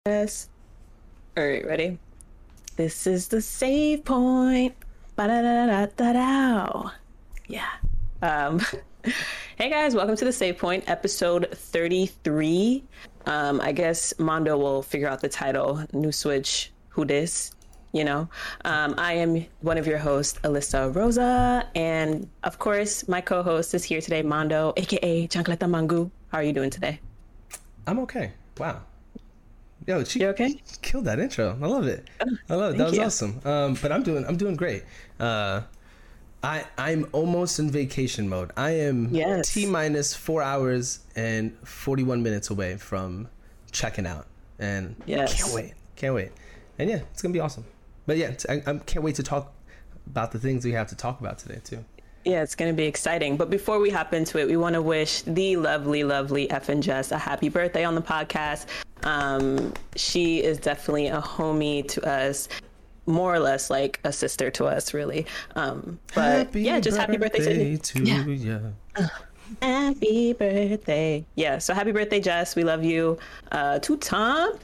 Yes. All right, ready? This is the save point. Ba-da-da-da-da-da. Yeah. Um, hey guys, welcome to the save point, episode 33. I guess Mondo will figure out the title. New Switch, who dis? You know. I am one of your hosts, Alyssa Rosa, and of course, my co-host is here today, Mondo, aka Chancleta Mangu. How are you doing today? I'm okay. Wow. Yo, You okay? killed that intro. I love it. I love it. That was awesome. But I'm doing great. I'm almost in vacation mode. I am T minus 4 hours and 41 minutes away from checking out, and can't wait. And yeah, it's gonna be awesome. But yeah, I can't wait to talk about the things we have to talk about today too. Yeah, it's going to be exciting. But before we hop into it, we want to wish the lovely, lovely Effin Jess a happy birthday on the podcast. She is definitely a homie to us, more or less like a sister to us, really. But yeah, just happy birthday to you. Happy birthday. Yeah, so happy birthday, Jess. We love you. Tout time.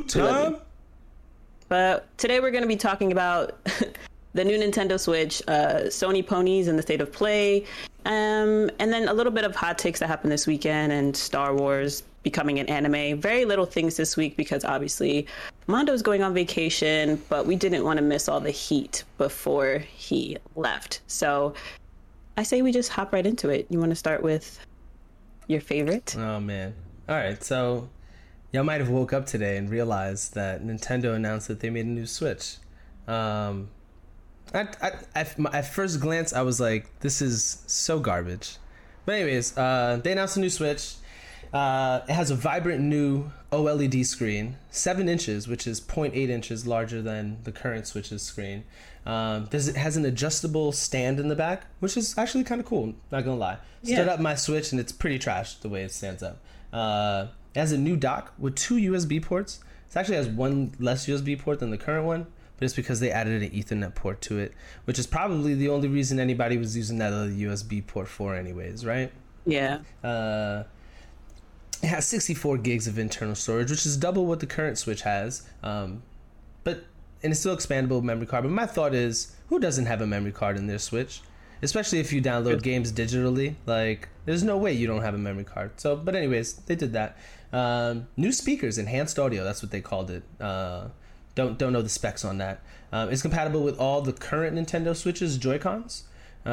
But today we're going to be talking about the new Nintendo Switch, Sony ponies in the state of play, and then a little bit of hot takes that happened this weekend and Star Wars becoming an anime. Very little things this week because obviously Mondo's going on vacation, but we didn't want to miss all the heat before he left. So I say we just hop right into it. You want to start with your favorite? Oh, man. All right, so y'all might have woke up today and realized that Nintendo announced that they made a new Switch. At first glance, I was like, this is so garbage. But anyways, they announced a new Switch. It has a vibrant new OLED screen, 7 inches, which is 0.8 inches larger than the current Switch's screen. It has an adjustable stand in the back, which is actually kind of cool, not gonna lie. Stood up my Switch, and it's pretty trash the way it stands up. It has a new dock with 2 USB ports. It actually has one less USB port than the current one, but it's because they added an Ethernet port to it, which is probably the only reason anybody was using that other USB port for anyways, right? Yeah. It has 64 gigs of internal storage, which is double what the current Switch has, and it's still expandable memory card. But my thought is, who doesn't have a memory card in their Switch? Especially if you download games digitally, like there's no way you don't have a memory card. So, but anyways, they did that. New speakers, enhanced audio, that's what they called it. Don't know the specs on that. It's compatible with all the current Nintendo Switch's Joy-Cons,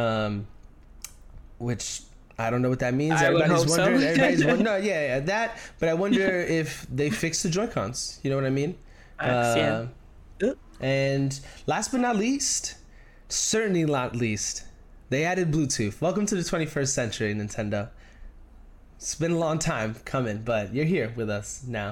which I don't know what that means. Everybody's wondering. No, yeah, that. But I wonder if they fixed the Joy-Cons. You know what I mean? And last but not least, certainly not least, they added Bluetooth. Welcome to the 21st century, Nintendo. It's been a long time coming, but you're here with us now.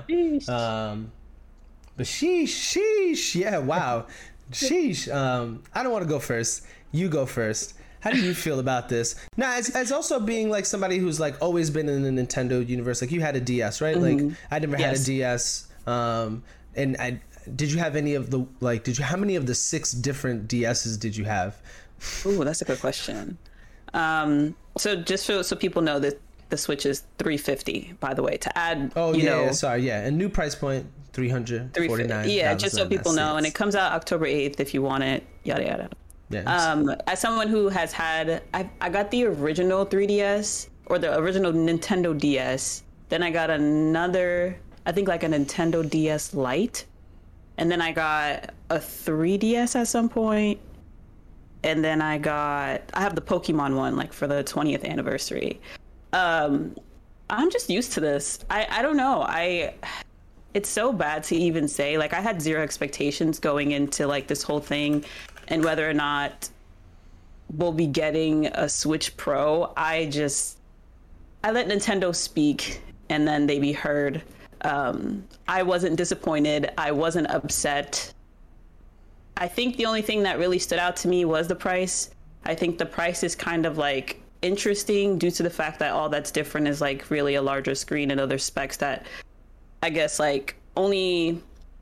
But sheesh, yeah, wow. Sheesh. I don't want to go first. You go first. How do you feel about this? Now, as also being like somebody who's like always been in the Nintendo universe, like you had a DS, right? Mm-hmm. Like I never had a DS. Did you have any of the how many of the 6 different DSs did you have? Ooh, that's a good question. So just so people know that the Switch is $350, by the way, to add. Oh, yeah, sorry, yeah. A new price point, $349. Yeah, just so people know. And it comes out October 8th if you want it, yada, yada. Yeah, as someone who has had, I got the original 3DS, or the original Nintendo DS. Then I got another, I think like a Nintendo DS Lite. And then I got a 3DS at some point. And then I have the Pokemon one, like for the 20th anniversary. I'm just used to this. I don't know. It's so bad to even say. Like, I had zero expectations going into like this whole thing, and whether or not we'll be getting a Switch Pro. I let Nintendo speak, and then they be heard. I wasn't disappointed. I wasn't upset. I think the only thing that really stood out to me was the price. I think the price is kind of like interesting due to the fact that all that's different is like really a larger screen and other specs that I guess like only,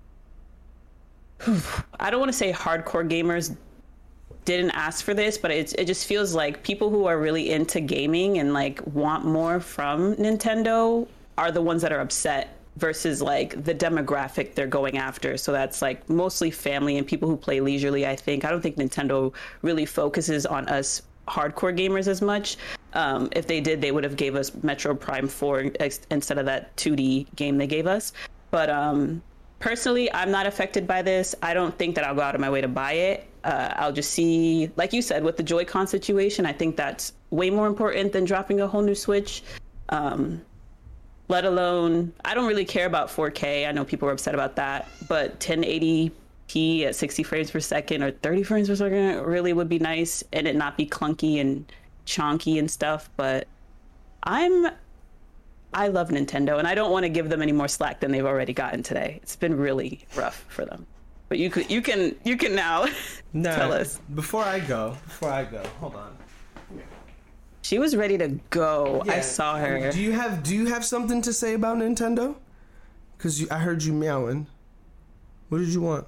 I don't want to say hardcore gamers didn't ask for this, but it just feels like people who are really into gaming and like want more from Nintendo are the ones that are upset versus like the demographic they're going after. So that's like mostly family and people who play leisurely, I think. I don't think Nintendo really focuses on us hardcore gamers as much. If they did, they would have gave us Metro Prime 4 instead of that 2D game they gave us. But personally, I'm not affected by this. I don't think that I'll go out of my way to buy it. I'll just see, like you said, with the Joy-Con situation, I think that's way more important than dropping a whole new Switch. Let alone, I don't really care about 4K. I know people were upset about that, but 1080p at 60 frames per second or 30 frames per second really would be nice, and it not be clunky and chonky and stuff. But I love Nintendo, and I don't want to give them any more slack than they've already gotten today. It's been really rough for them. But you can now tell us. Before I go, hold on. She was ready to go. Yeah. I saw her. Do you have something to say about Nintendo? Because I heard you meowing. What did you want?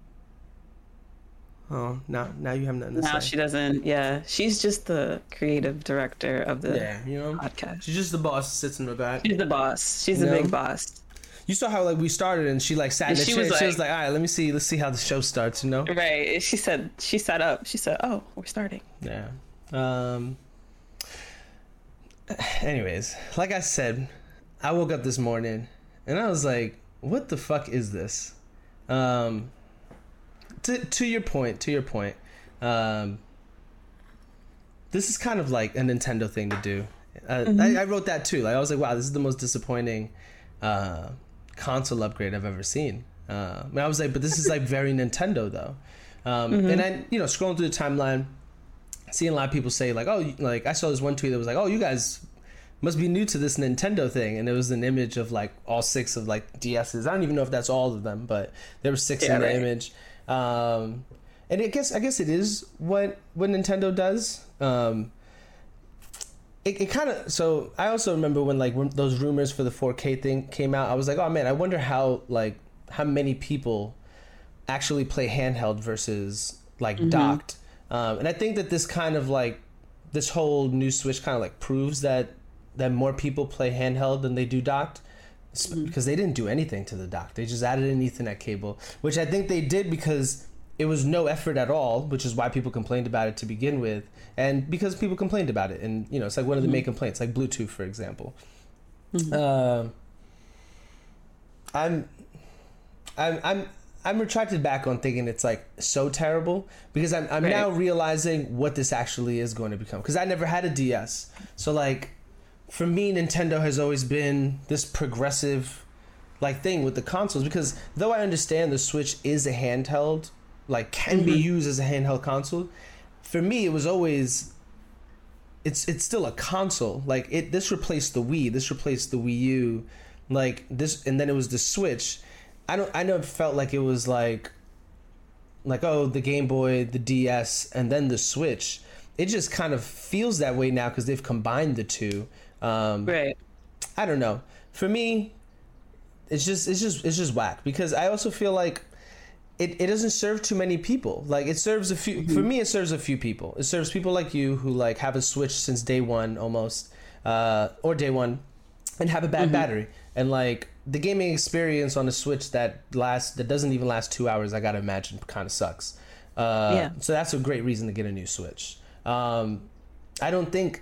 Oh, now you have nothing to say. Now she doesn't. Yeah, she's just the creative director of the podcast. She's just the boss. Sits in the back. She's the boss. She's the big boss. You saw how like we started, and she like sat in the chair. She was like, "All right, let's see how the show starts." You know. Right. She sat up. She said, "Oh, we're starting." Yeah. Anyways, like I said, I woke up this morning and I was like, what the fuck is this? To your point, this is kind of like a Nintendo thing to do. I wrote that too. Like I was like, wow, this is the most disappointing console upgrade I've ever seen. And I was like, but this is like very Nintendo though. And I, scrolling through the timeline, seeing a lot of people say like, oh, like I saw this one tweet that was like, oh, you guys must be new to this Nintendo thing, and it was an image of like all 6 of like DSs. I don't even know if that's all of them, but there were 6 in the image. And I guess it is what Nintendo does. It kind of, so I also remember when those rumors for the 4K thing came out, I was like, oh man, I wonder how many people actually play handheld versus like docked. And I think that this kind of like this whole new Switch kind of like proves that more people play handheld than they do docked, because they didn't do anything to the dock. They just added an Ethernet cable, which I think they did because it was no effort at all, which is why people complained about it to begin with, and because people complained about it, and it's like one of the main complaints, like Bluetooth, for example. I'm retracted back on thinking it's like so terrible, because I'm now realizing what this actually is going to become, because I never had a DS. So like for me, Nintendo has always been this progressive like thing with the consoles, because though I understand the Switch is a handheld, like can be used as a handheld console, for me it was always it's still a console. Like this replaced the Wii, this replaced the Wii U, like this, and then it was the Switch. I never felt like it was like oh, the Game Boy, the DS, and then the Switch. It just kind of feels that way now because they've combined the two. Right. I don't know. For me, it's just whack, because I also feel like it doesn't serve too many people. Like it serves a few. For me, it serves a few people. It serves people like you who like have a Switch since day one almost, or day one, and have a bad battery, and like the gaming experience on a Switch that doesn't even last 2 hours, I gotta imagine kind of sucks. So that's a great reason to get a new Switch. I don't think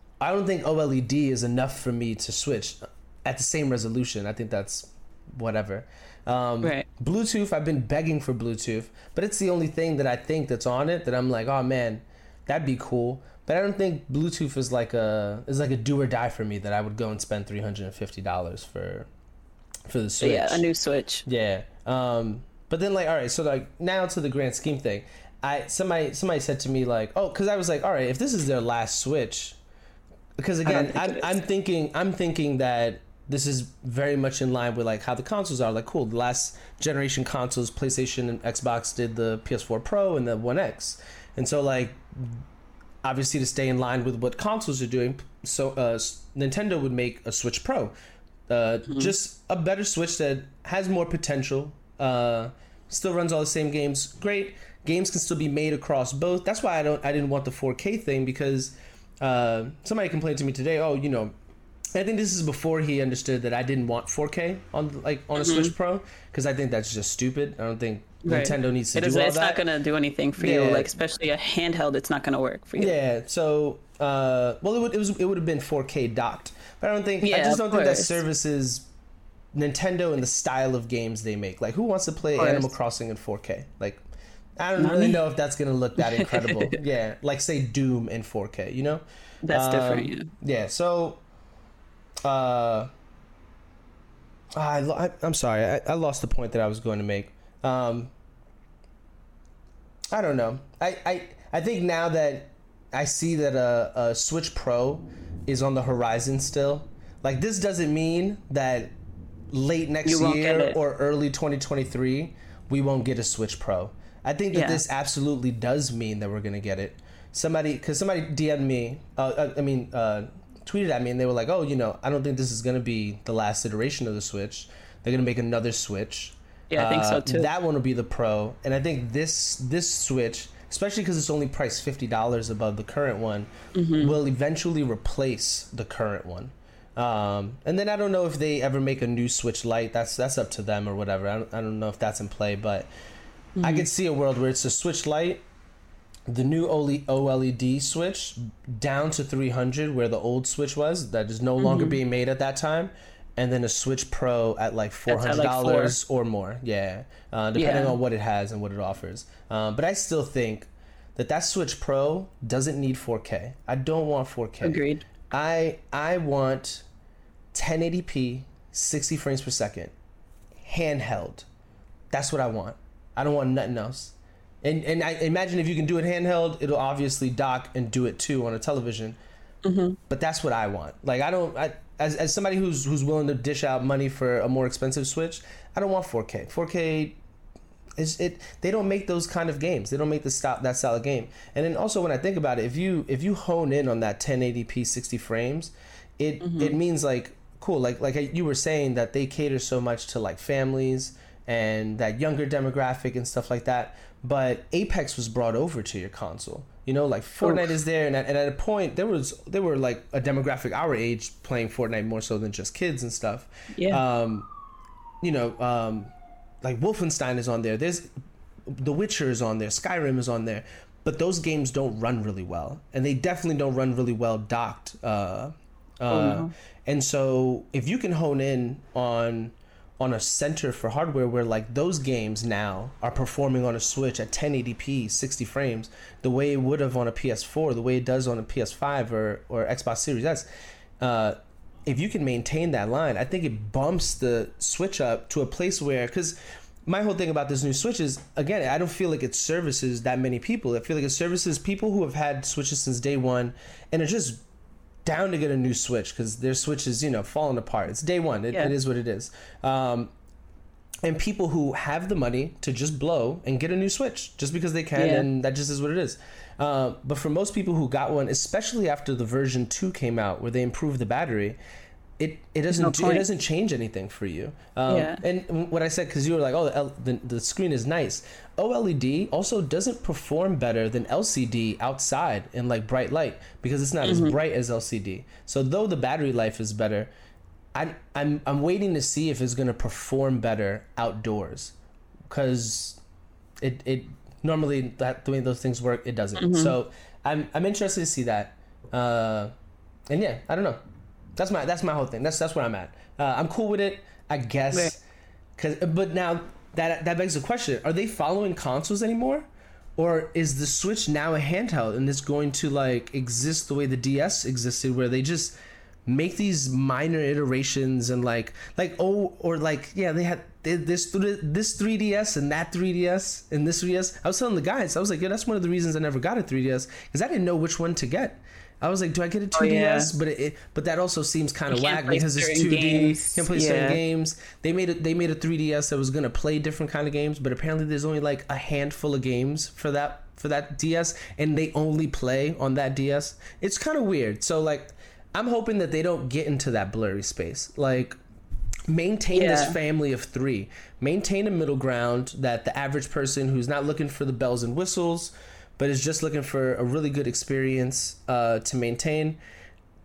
OLED is enough for me to switch at the same resolution. I think that's whatever. Bluetooth, I've been begging for Bluetooth, but it's the only thing that I think that's on it that I'm like, oh man, that'd be cool. But I don't think Bluetooth is like a do or die for me, that I would go and spend $350 for the Switch. Yeah, a new Switch. Yeah. But then like, all right, so like now to the grand scheme thing, somebody said to me like, oh, because I was like, all right, if this is their last Switch, because again, I'm thinking that this is very much in line with like how the consoles are. Like, cool, the last generation consoles, PlayStation and Xbox did the PS4 Pro and the One X, and so like obviously to stay in line with what consoles are doing, so Nintendo would make a Switch Pro, just a better Switch that has more potential, still runs all the same games. Great games can still be made across both. That's why I didn't want the 4K thing, because somebody complained to me today, oh, I think this is before he understood that I didn't want 4K on a Switch Pro, because I think that's just stupid. I don't think Nintendo needs to do all that. It's not gonna do anything for you, like especially a handheld. It's not gonna work for you. Yeah. So, well, it would have been 4K docked, but I just don't think that services Nintendo and the style of games they make. Like, who wants to play Animal Crossing in 4K? Like, I don't really know if that's gonna look that incredible. Yeah, like say Doom in 4K. You know, that's different. Yeah. Yeah. So. I'm sorry. I lost the point that I was going to make. I don't know. I think now that I see that a Switch Pro is on the horizon still, like this doesn't mean that late next year or early 2023 we won't get a Switch Pro. I think that this absolutely does mean that we're going to get it. Somebody DM'd me, tweeted at me, and they were like, oh, I don't think this is going to be the last iteration of the Switch. They're going to make another Switch. Yeah, I think so too. That one will be the Pro. And I think this Switch, especially because it's only priced $50 above the current one, will eventually replace the current one. And then I don't know if they ever make a new Switch Lite. That's up to them or whatever. I don't know if that's in play, but I could see a world where it's a Switch Lite, the new OLED Switch down to 300 where the old Switch was, that is no longer being made at that time, and then a Switch Pro at like $400 or more. Yeah, depending on what it has and what it offers. But I still think that Switch Pro doesn't need 4K. I don't want 4K. Agreed. I want 1080p, 60 frames per second, handheld. That's what I want. I don't want nothing else. And I imagine if you can do it handheld, it'll obviously dock and do it too on a television. But that's what I want. Like as somebody who's willing to dish out money for a more expensive Switch, I don't want 4K. 4K they don't make those kind of games. They don't make that style of game. And then also when I think about it, if you hone in on that 1080p 60 frames, it means like cool, like you were saying, that they cater so much to like families and that younger demographic and stuff like that. But Apex was brought over to your console. Like Fortnite is there, and at a point there were like a demographic our age playing Fortnite more so than just kids and stuff. Yeah. Like Wolfenstein is on there. There's The Witcher is on there. Skyrim is on there. But those games don't run really well, and they definitely don't run really well docked. And so if you can hone in on a center for hardware where like those games now are performing on a Switch at 1080p 60 frames the way it would have on a PS4, the way it does on a PS5 or Xbox Series S, if you can maintain that line, I think it bumps the Switch up to a place where, because my whole thing about this new Switch is, again, I don't feel like it services that many people. I feel like it services people who have had Switches since day one and are just down to get a new Switch because their Switch is, falling apart. It's day one. It is what it is. And people who have the money to just blow and get a new Switch just because they can, and that just is what it is. But for most people who got one, especially after the version 2 came out where they improved the battery, it doesn't change anything for you. And what I said, because you were like, oh, the screen is nice. OLED also doesn't perform better than LCD outside in like bright light because it's not as bright as LCD. So though the battery life is better, I'm waiting to see if it's going to perform better outdoors, because it normally the way those things work, it doesn't. So I'm interested to see that. And yeah, I don't know. That's my whole thing. That's where I'm at. I'm cool with it, I guess. But now that begs the question: are they following consoles anymore, or is the Switch now a handheld and it's going to like exist the way the DS existed, where they just make these minor iterations and they had this 3DS and that 3DS and this 3DS. I was telling the guys, I was like, yeah, that's one of the reasons I never got a 3DS, because I didn't know which one to get. I was like, do I get a 2DS? But that also seems kind of whack because it's 2D. You can play certain games. They made a 3DS that was gonna play different kind of games, but apparently there's only like a handful of games for that DS, and they only play on that DS. It's kind of weird. So like, I'm hoping that they don't get into that blurry space. Like, maintain this family of 3. Maintain a middle ground that the average person who's not looking for the bells and whistles, but is just looking for a really good experience to maintain,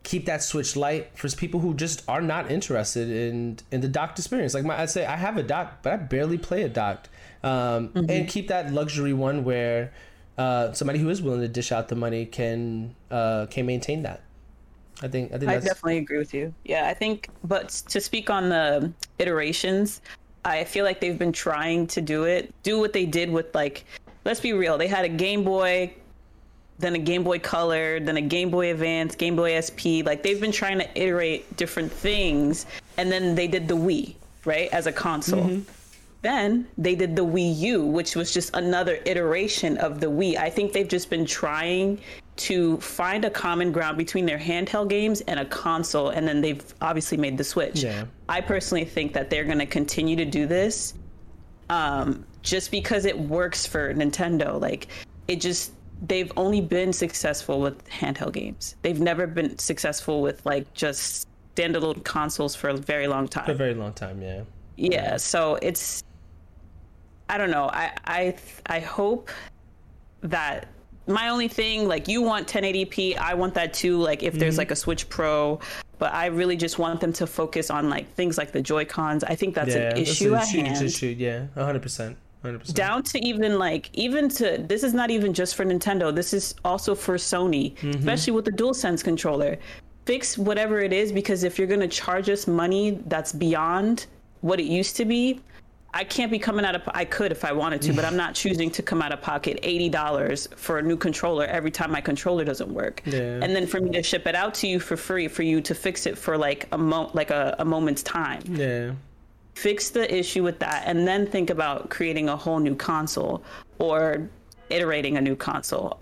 keep that Switch Lite for people who just are not interested in the docked experience. Like I'd say I have a dock, but I barely play a docked. And keep that luxury one where somebody who is willing to dish out the money can maintain that. I think I definitely agree with you. Yeah, I think, but to speak on the iterations, I feel like they've been trying to do what they did with, like, let's be real, they had a Game Boy, then a Game Boy Color, then a Game Boy Advance, Game Boy SP. Like, they've been trying to iterate different things, and then they did the Wii, right, as a console. Then they did the Wii U, which was just another iteration of the Wii. I think they've just been trying to find a common ground between their handheld games and a console, and then they've obviously made the Switch. Yeah. I personally think that they're going to continue to do this just because it works for Nintendo. Like, they've only been successful with handheld games. They've never been successful with, like, just standalone consoles for a very long time. For a very long time, yeah. Yeah, so it's, I don't know. I hope that, my only thing, like, you want 1080p, I want that too, like, if there's like a Switch Pro, but I really just want them to focus on, like, things like the Joy-Cons. I think that's an issue at hand. Issue, yeah, 100%. 100%. Down to even to, this is not even just for Nintendo, this is also for Sony, especially with the DualSense controller. Fix whatever it is, because if you're going to charge us money that's beyond what it used to be, I can't be coming out of, I could if I wanted to, but I'm not choosing to come out of pocket $80 for a new controller every time my controller doesn't work. Yeah. And then for me to ship it out to you for free, for you to fix it for like a moment's time. Yeah. Fix the issue with that, and then think about creating a whole new console or iterating a new console.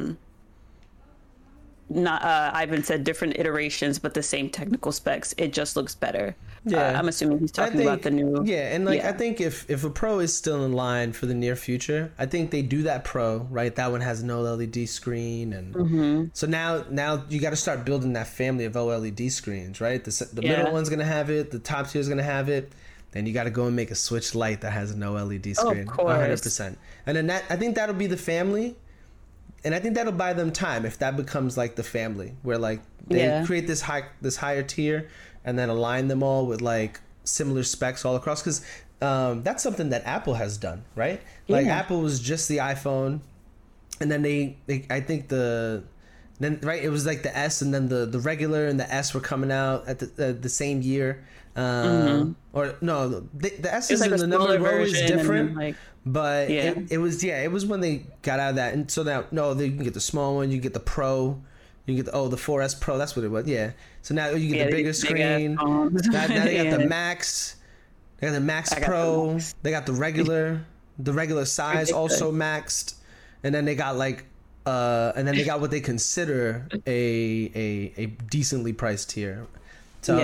Ivan said different iterations, but the same technical specs. It just looks better. Yeah, I'm assuming he's talking about the new. Yeah, and I think if a Pro is still in line for the near future, I think they do that Pro, right? That one has an OLED screen, and so now you got to start building that family of OLED screens, right? The middle one's gonna have it, the top tier is gonna have it. Then you got to go and make a Switch Lite that has an OLED screen, 100%. And then I think that'll be the family. And I think that'll buy them time if that becomes like the family, where like they create this higher tier and then align them all with like similar specs all across. Because that's something that Apple has done, right? Like Apple was just the iPhone, and then they I think it was like the S, and then the regular and the S were coming out at the same year. Or no, the S is like in the number row is different. Like, but it was when they got out of that, and so now you can get the small one, you can get the Pro, you can get the 4S Pro, that's what it was. Yeah. So now you get the bigger screen. Now they got the Max. They got the Max Pro. They got the regular size also maxed, and then they got like what they consider a decently priced tier. So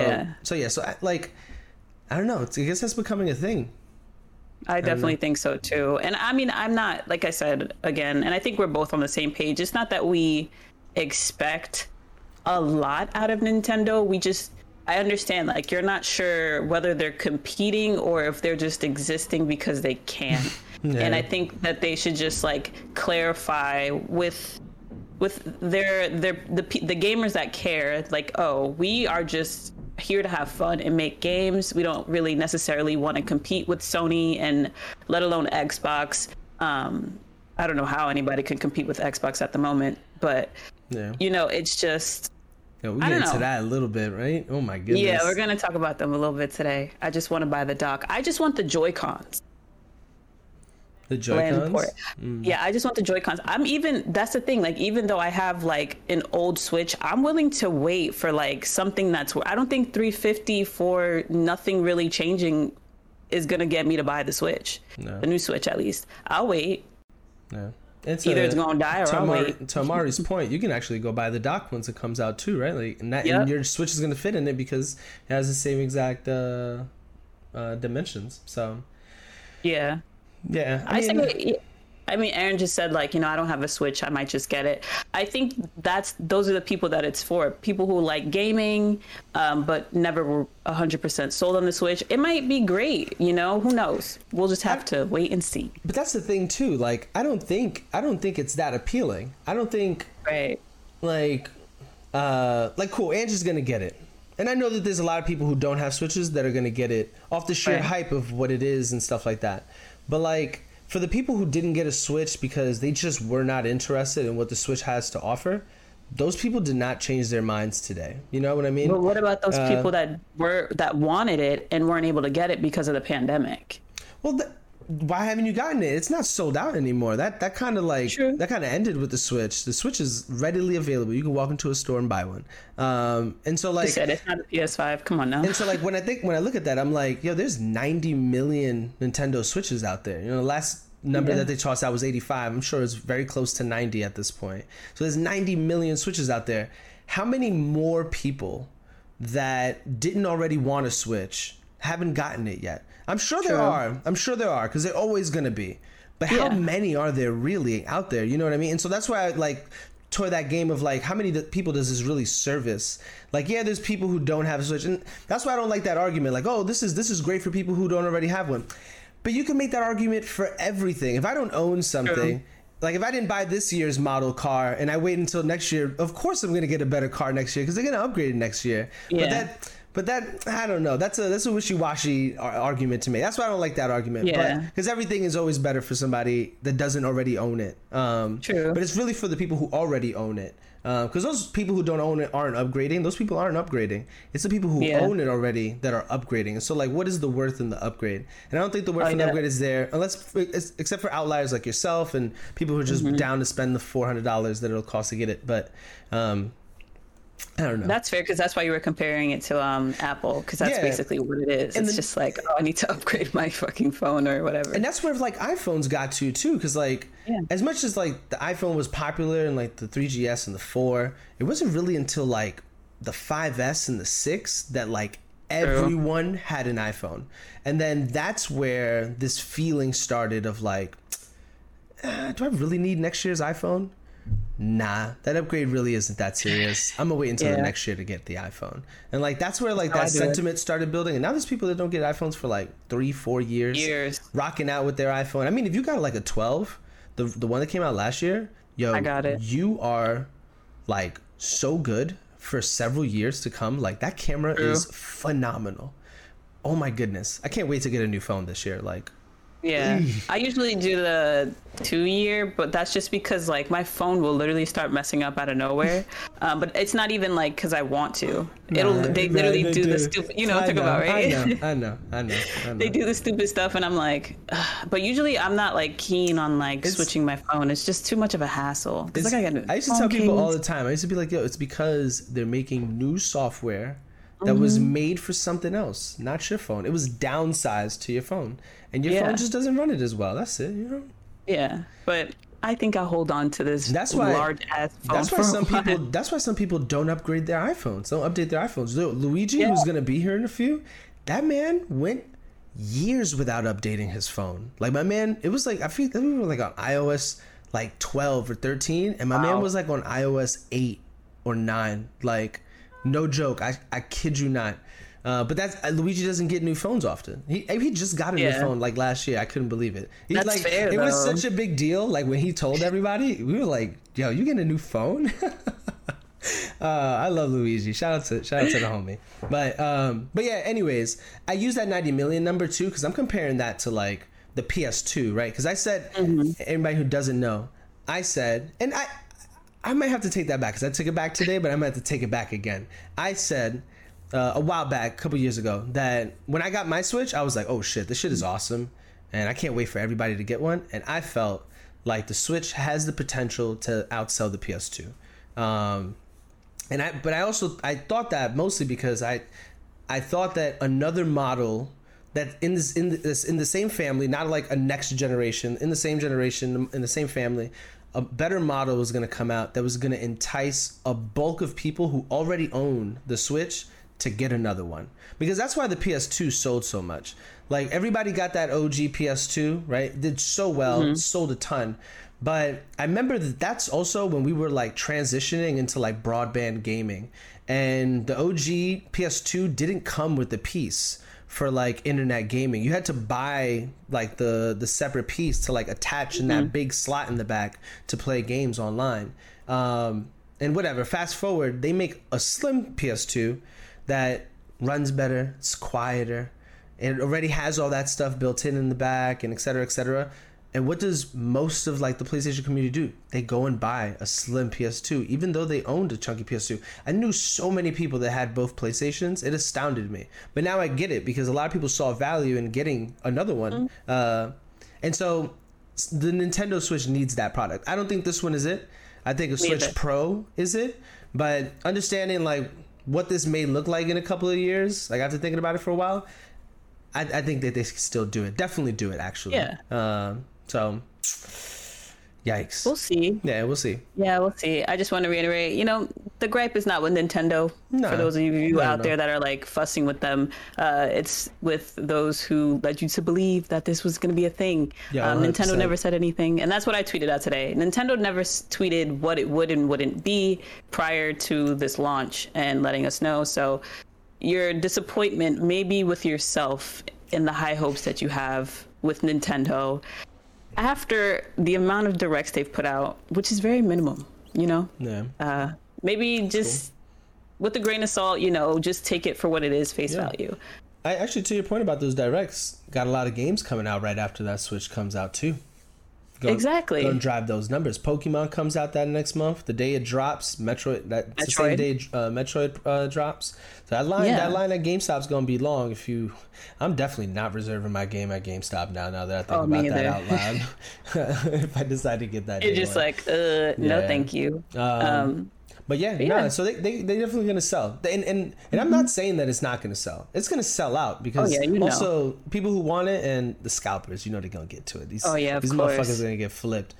I don't know. I guess that's becoming a thing. I definitely think so too. And I mean, I'm not, like I said again, and I think we're both on the same page. It's not that we expect a lot out of Nintendo. I understand, like, you're not sure whether they're competing or if they're just existing because they can. And I think that they should just like clarify with the gamers that care, like, oh, we are just here to have fun and make games. We don't really necessarily want to compete with Sony, and let alone Xbox. I don't know how anybody can compete with Xbox at the moment, but it's just, we get into that a little bit, right? Oh my goodness. Yeah, we're gonna talk about them a little bit today. I just want to buy the dock. I just want the Joy-Cons. The Joy-Cons? Yeah, I just want the Joy-Cons. That's the thing, like, even though I have like an old Switch, I'm willing to wait for like something I don't think $350 for nothing really changing is gonna get me to buy the Switch. No. The new Switch, at least. I'll wait. No. Either it's gonna die or I'll wait. To Amari's point, you can actually go buy the dock once it comes out too, right? Like, and your Switch is gonna fit in it because it has the same exact dimensions. So yeah. I mean, Aaron just said, like, I don't have a Switch, I might just get it. I think those are the people that it's for. People who like gaming, but never were 100% sold on the Switch. It might be great, who knows? We'll just have to wait and see. But that's the thing too. Like, I don't think it's that appealing. I don't think, right? Like, like, cool, Angie's gonna get it. And I know that there's a lot of people who don't have Switches that are gonna get it off the sheer hype of what it is and stuff like that. But like, for the people who didn't get a Switch because they just were not interested in what the Switch has to offer, those people did not change their minds today. You know what I mean? But what about those people that wanted it and weren't able to get it because of the pandemic? Well, why haven't you gotten it? It's not sold out anymore. That kind of like True. That kind of ended with the Switch. The Switch is readily available. You can walk into a store and buy one. And so like, You said it's not a PS5. Come on now. and so like when I look at that, I'm like, yo, there's 90 million Nintendo Switches out there. You know, the last number that they tossed out was 85. I'm sure it's very close to 90 at this point. So there's 90 million Switches out there. How many more people that didn't already want a Switch haven't gotten it yet? I'm sure there are. I'm sure there are, because they're always going to be. But how many are there really out there? You know what I mean? And so that's why I like toy that game of like, how many people does this really service? Like, yeah, there's people who don't have a Switch, and that's why I don't like that argument. Like, oh, this is great for people who don't already have one. But you can make that argument for everything. If I don't own something, like if I didn't buy this year's model car and I wait until next year, of course I'm going to get a better car next year because they're going to upgrade it next year. Yeah. But that I don't know. That's a wishy-washy argument to me. That's why I don't like that argument. Yeah. Because everything is always better for somebody that doesn't already own it. True. But it's really for the people who already own it. Because those people who don't own it aren't upgrading. Those people aren't upgrading. It's the people who own it already that are upgrading. And so, like, what is the worth in the upgrade? And I don't think the worth in the upgrade is there, except for outliers like yourself and people who are just down to spend the $400 that it'll cost to get it. But I don't know. That's fair, because that's why you were comparing it to Apple, because that's basically what it is. And it's just like, oh, I need to upgrade my fucking phone or whatever. And that's where like iPhones got to too, because like as much as like the iPhone was popular and like the 3GS and the 4, it wasn't really until like the 5S and the 6 that like everyone had an iPhone. And then that's where this feeling started of like, do I really need next year's iPhone? Nah, that upgrade really isn't that serious. I'm gonna wait until the next year to get the iPhone. And like that's where like that sentiment started building. And now there's people that don't get iPhones for like 3-4 years rocking out with their iPhone. I mean, if you got like a 12, the one that came out last year, yo, I got it. You are like so good for several years to come. Like that camera is phenomenal. Oh my goodness, I can't wait to get a new phone this year. Like, I usually do the 2-year, but that's just because like my phone will literally start messing up out of nowhere. But it's not even like because I want to. They literally do the stupid, you know what I'm talking about, right? I know. They do the stupid stuff, and I'm like, ugh. But usually I'm not like keen on like switching my phone. It's just too much of a hassle. Like, I used to tell people all the time. I used to be like, yo, it's because they're making new software that was made for something else, not your phone. It was downsized to your phone, and your phone just doesn't run it as well. That's it, you know. Yeah, but I think I'll hold on to this large ass phone. That's why some people don't upgrade their iPhones. Don't update their iPhones. Luigi, who's gonna be here in a few, that man went years without updating his phone. Like my man, it was like I think we were like on iOS like 12 or 13, and my man was like on iOS 8 or 9. Like. No joke. I kid you not. But that's Luigi doesn't get new phones often. He just got a new phone like last year. I couldn't believe it. That's like, fair, it was such a big deal. Like when he told everybody, we were like, "Yo, you getting a new phone?" I love Luigi. Shout out to the homie. But yeah. Anyways, I use that 90 million number too because I'm comparing that to like the PS2, right? Because I said, anybody who doesn't know, I said, and I might have to take that back because I took it back today, but I might have to take it back again. I said a while back, a couple years ago, that when I got my Switch, I was like, oh shit, this shit is awesome. And I can't wait for everybody to get one. And I felt like the Switch has the potential to outsell the PS2. But I thought that mostly because I thought that another model that in the same family, not like a next generation, in the same generation, in the same family, a better model was going to come out that was going to entice a bulk of people who already own the Switch to get another one. Because that's why the PS2 sold so much. Like everybody got that OG PS2, right? Did so well, sold a ton. But I remember that's also when we were like transitioning into like broadband gaming. And the OG PS2 didn't come with the piece for like internet gaming. You had to buy like the separate piece to like attach in that big slot in the back to play games online. And and whatever. Fast forward, they make a slim PS2 that runs better, it's quieter, and it already has all that stuff built in the back, and et cetera, et cetera. And what does most of like the PlayStation community do? They go and buy a slim PS2, even though they owned a chunky PS2. I knew so many people that had both PlayStations. It astounded me. But now I get it because a lot of people saw value in getting another one. And so the Nintendo Switch needs that product. I don't think this one is it. I think a Switch Pro is it. But understanding like what this may look like in a couple of years, like after thinking about it for a while, I think that they can still do it. Definitely do it, actually. Yeah. So, yikes. We'll see. Yeah, we'll see. Yeah, we'll see. I just want to reiterate, the gripe is not with Nintendo. No, for those of you out there that are like fussing with them, it's with those who led you to believe that this was going to be a thing. Yeah, Nintendo never said anything. And that's what I tweeted out today. Nintendo never tweeted what it would and wouldn't be prior to this launch and letting us know. So your disappointment may be with yourself in the high hopes that you have with Nintendo after the amount of directs they've put out, which is very minimum, Yeah. Maybe just with a grain of salt, just take it for what it is, face value. I actually, to your point about those directs, got a lot of games coming out right after that Switch comes out too. Exactly. Go and drive those numbers. Pokemon comes out that next month. The day it drops, Metroid. The same day Metroid drops. So that line at GameStop's gonna be long. I'm definitely not reserving my game at GameStop now. Now that I think about that out loud, if I decide to get that, you're just like, no, thank you. But so they definitely gonna sell, and I'm not saying that it's not gonna sell. It's gonna sell out because also people who want it and the scalpers, they're gonna get to it. These motherfuckers are gonna get flipped.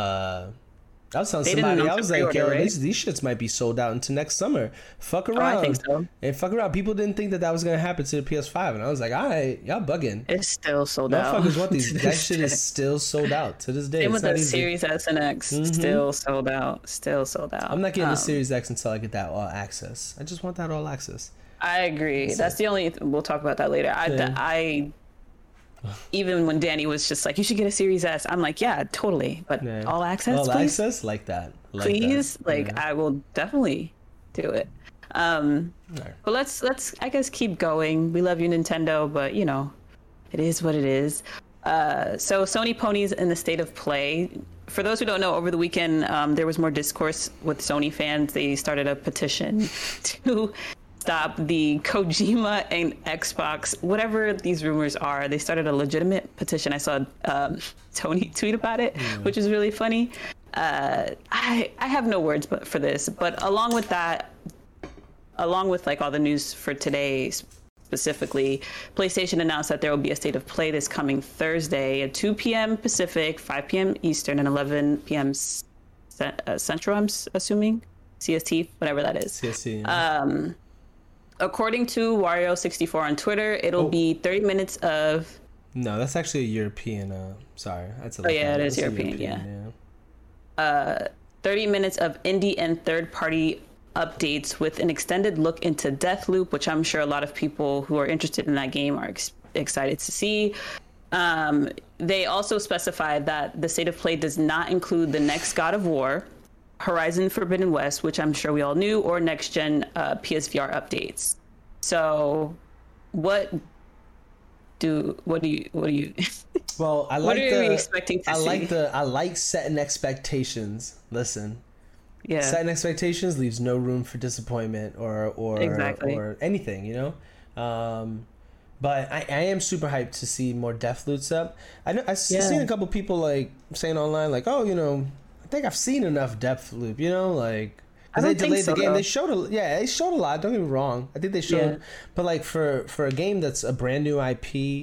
I was telling somebody, I was like, yo, right? these shits might be sold out into next summer. Fuck around. I think so. And fuck around. People didn't think that was gonna happen to the PS5, and I was like, all right, y'all bugging. It's still sold out. Motherfuckers want these. That shit is still sold out to this day. Same with the Series S and X, still sold out. Still sold out. I'm not getting the Series X until I get that all access. I just want that all access. I agree. That's the only. We'll talk about that later. I even when Danny was just like, you should get a Series S, I'm like, yeah, totally, but all access, please? Like that, please, I will definitely do it. But let's I guess keep going. We love you, Nintendo, but it is what it is. So Sony ponies in the state of play. For those who don't know, over the weekend there was more discourse with Sony fans. They started a petition to stop the Kojima and Xbox, whatever these rumors are. They started a legitimate petition. I saw Tony tweet about it, which is really funny. I have no words for this, but along with that, along with like all the news for today specifically, PlayStation announced that there will be a state of play this coming Thursday at 2 p.m. Pacific, 5 p.m. Eastern, and 11 p.m. Central, I'm assuming. CST, whatever that is. CST, yeah. According to Wario64 on Twitter, it'll be 30 minutes of... No, that's actually a European... sorry. That's it is European, yeah. 30 minutes of indie and third-party updates with an extended look into Deathloop, which I'm sure a lot of people who are interested in that game are excited to see. They also specified that the state of play does not include the next God of War, Horizon Forbidden West, which I'm sure we all knew, or next gen PSVR updates. So what do you well, I like what are you expecting to see? I like setting expectations. Listen. Yeah. Setting expectations leaves no room for disappointment or exactly. or anything, But I am super hyped to see more Deathloop stuff. I've seen a couple people like saying online like, oh, I think I've seen enough Deathloop, because they delayed the game. They showed a lot. Don't get me wrong. I think they showed, but like for a game that's a brand new IP,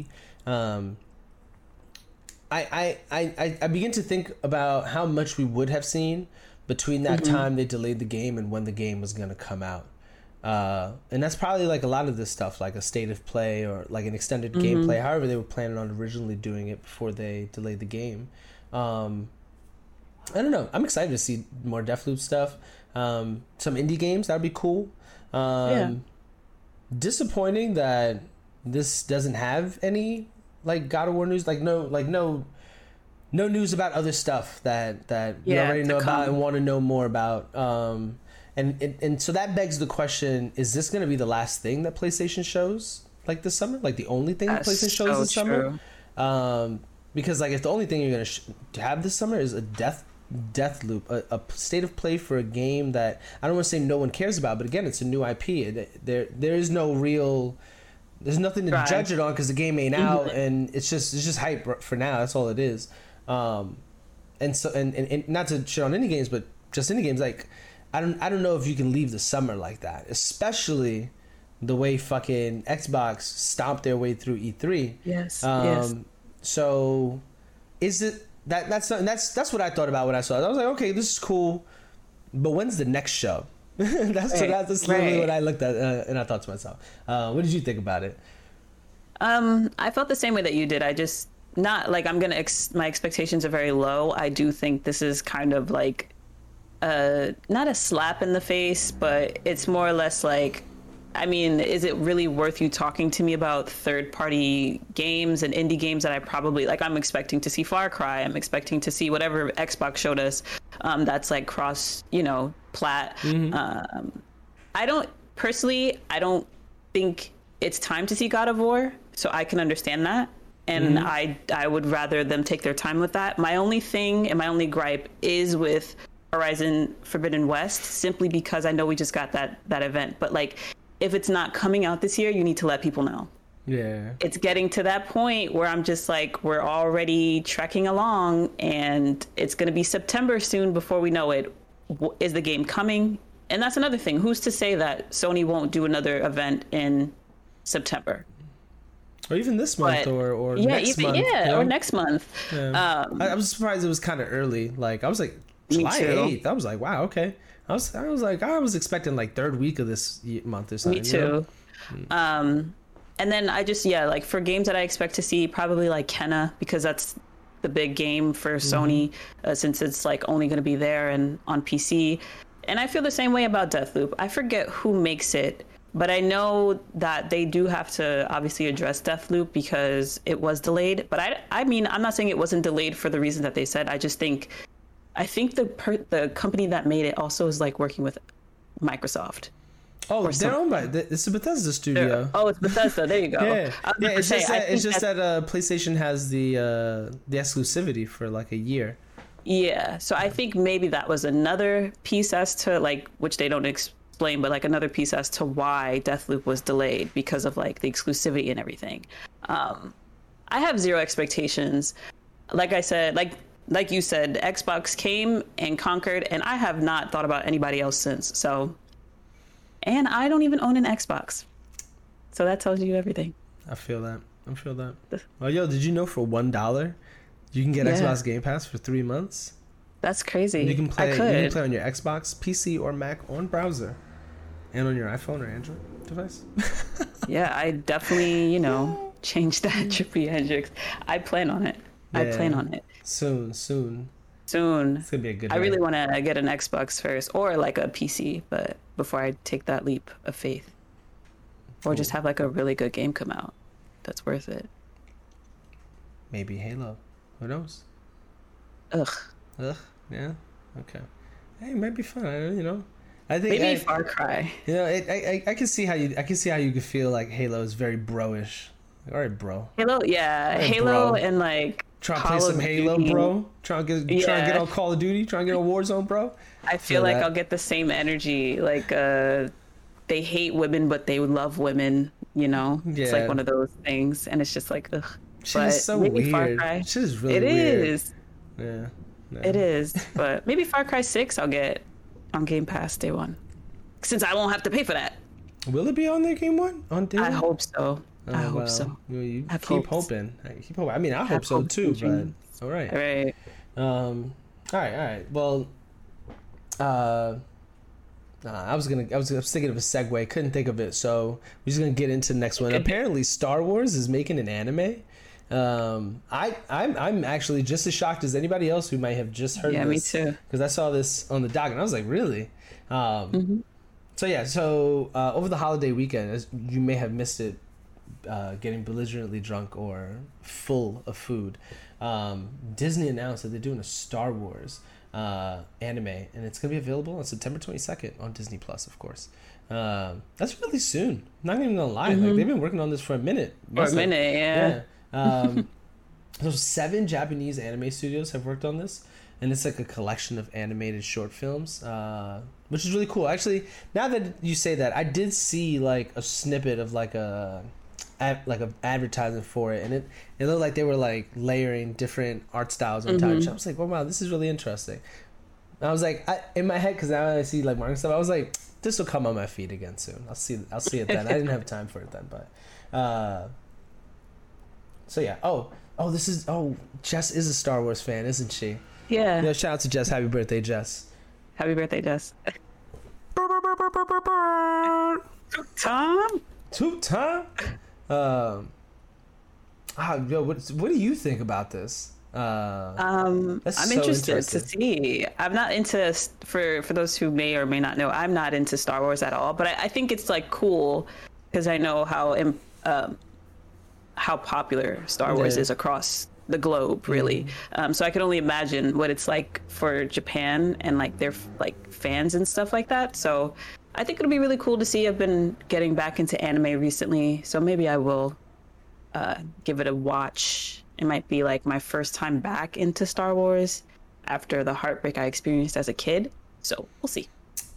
I begin to think about how much we would have seen between that time they delayed the game and when the game was going to come out. And that's probably like a lot of this stuff, like a state of play or like an extended gameplay, however they were planning on originally doing it before they delayed the game. I don't know. I'm excited to see more Deathloop stuff. Some indie games, that would be cool. Disappointing that this doesn't have any like God of War news, no news about other stuff that you already know about and want to know more about. and so that begs the question: is this going to be the last thing that PlayStation shows like this summer? Like the only thing that PlayStation shows this summer? Because like if the only thing you're going to have this summer is a death loop, a state of play for a game that I don't want to say no one cares about, but again, it's a new IP. There is no real. There's nothing to judge it on because the game ain't out, and it's just hype for now. That's all it is. And so and not to shit on indie games, but just indie games. Like I don't know if you can leave the summer like that, especially the way fucking Xbox stomped their way through E3. Yes. So is it that's what I thought about when I saw it. I was like, okay, this is cool, but when's the next show? That's literally what I looked at, and I thought to myself, what did you think about it? I felt the same way that you did. I just not like I'm gonna my expectations are very low. I do think this is kind of like not a slap in the face, but it's more or less like, I mean, is it really worth you talking to me about third-party games and indie games that I probably like? I'm expecting to see Far Cry. I'm expecting to see whatever Xbox showed us. That's like cross, plat. I don't think it's time to see God of War, so I can understand that. And I would rather them take their time with that. My only thing and my only gripe is with Horizon Forbidden West, simply because I know we just got that event. But like, if it's not coming out this year, you need to let people know. Yeah. It's getting to that point where I'm just like, we're already trekking along and it's going to be September soon before we know it. Is the game coming? And that's another thing. Who's to say that Sony won't do another event in September? Or even this month, or next month. Or next month. Yeah. I was surprised it was kind of early. Like, I was like, July 8th. I was like, wow, okay. I was expecting like third week of this month or something. Me too. And then I just, like for games that I expect to see, probably like Kena, because that's the big game for Sony, since it's like only going to be there and on PC. And I feel the same way about Deathloop. I forget who makes it, but I know that they do have to obviously address Deathloop because it was delayed. But I mean, I'm not saying it wasn't delayed for the reason that they said. I just think the company that made it also is like working with Microsoft. Oh, they're owned by it's a Bethesda studio. It's Bethesda. There you go. Yeah. It's just that PlayStation has the exclusivity for like a year. Yeah, so I think maybe that was another piece as to like, which they don't explain, but like another piece as to why Deathloop was delayed because of like the exclusivity and everything. I have zero expectations. Like I said, like you said, Xbox came and conquered, and I have not thought about anybody else since. So, and I don't even own an Xbox, so that tells you everything. I feel that. Well, yo, did you know for $1 you can get Xbox Game Pass for 3 months? That's crazy. And you can play. You can play on your Xbox, PC, or Mac on browser, and on your iPhone or Android device. Yeah, I definitely changed that, Trippy Hendrix. I plan on it. Yeah. I plan on it. Soon. It's gonna be a good. I really want to get an Xbox first, or like a PC, but before I take that leap of faith, or just have like a really good game come out that's worth it. Maybe Halo. Who knows? Ugh. Yeah. Okay. Hey, it might be fun. I think maybe Far Cry. I can see how you could feel like Halo is very bro-ish. All right, bro. Halo, yeah. Right, Halo, bro. And like trying to play some Halo, bro. Trying to get on Call of Duty. Trying to get on Warzone, bro. I feel like I'll get the same energy. Like they hate women, but they love women. It's like one of those things, and it's just like ugh. Shit is so weird. Far Cry, shit is really weird. It is. Yeah. No. It is, but maybe Far Cry 6 I'll get on Game Pass day one, since I won't have to pay for that. Will it be on there Game One on day one? I hope so. I hope so. You keep hoping. I mean, I hope so too. But all right. All right. All right. Well, I was thinking of a segue. Couldn't think of it. So we're just gonna get into the next one. Apparently, Star Wars is making an anime. I'm actually just as shocked as anybody else who might have just heard this. Me too. Because I saw this on the doc and I was like, really? So over the holiday weekend, as you may have missed it, getting belligerently drunk or full of food, Disney announced that they're doing a Star Wars anime, and it's going to be available on September 22nd on Disney Plus, of course. That's really soon. I'm not even gonna lie. Like, they've been working on this for a minute. Yeah. So 7 Japanese anime studios have worked on this, and it's like a collection of animated short films, which is really cool. Actually, now that you say that, I did see like a snippet of like a advertisement for it, and it looked like they were like layering different art styles on top. I was like, oh wow, this is really interesting. And I was like, in my head, because now I see like marketing stuff, I was like, this will come on my feed again soon. I'll see it then. I didn't have time for it then, but so yeah. Jess is a Star Wars fan, isn't she? Yeah. Shout out to Jess. Happy birthday, Jess. Happy birthday, Jess. Tom. Toot time. What do you think about this? I'm interested to see. I'm not into, for those who may or may not know, I'm not into Star Wars at all, but I think it's like cool because I know how popular Star Wars is across the globe, really. So I can only imagine what it's like for Japan and like their like fans and stuff like that. So I think it'll be really cool to see. I've been getting back into anime recently, so maybe I will give it a watch. It might be like my first time back into Star Wars after the heartbreak I experienced as a kid. So we'll see.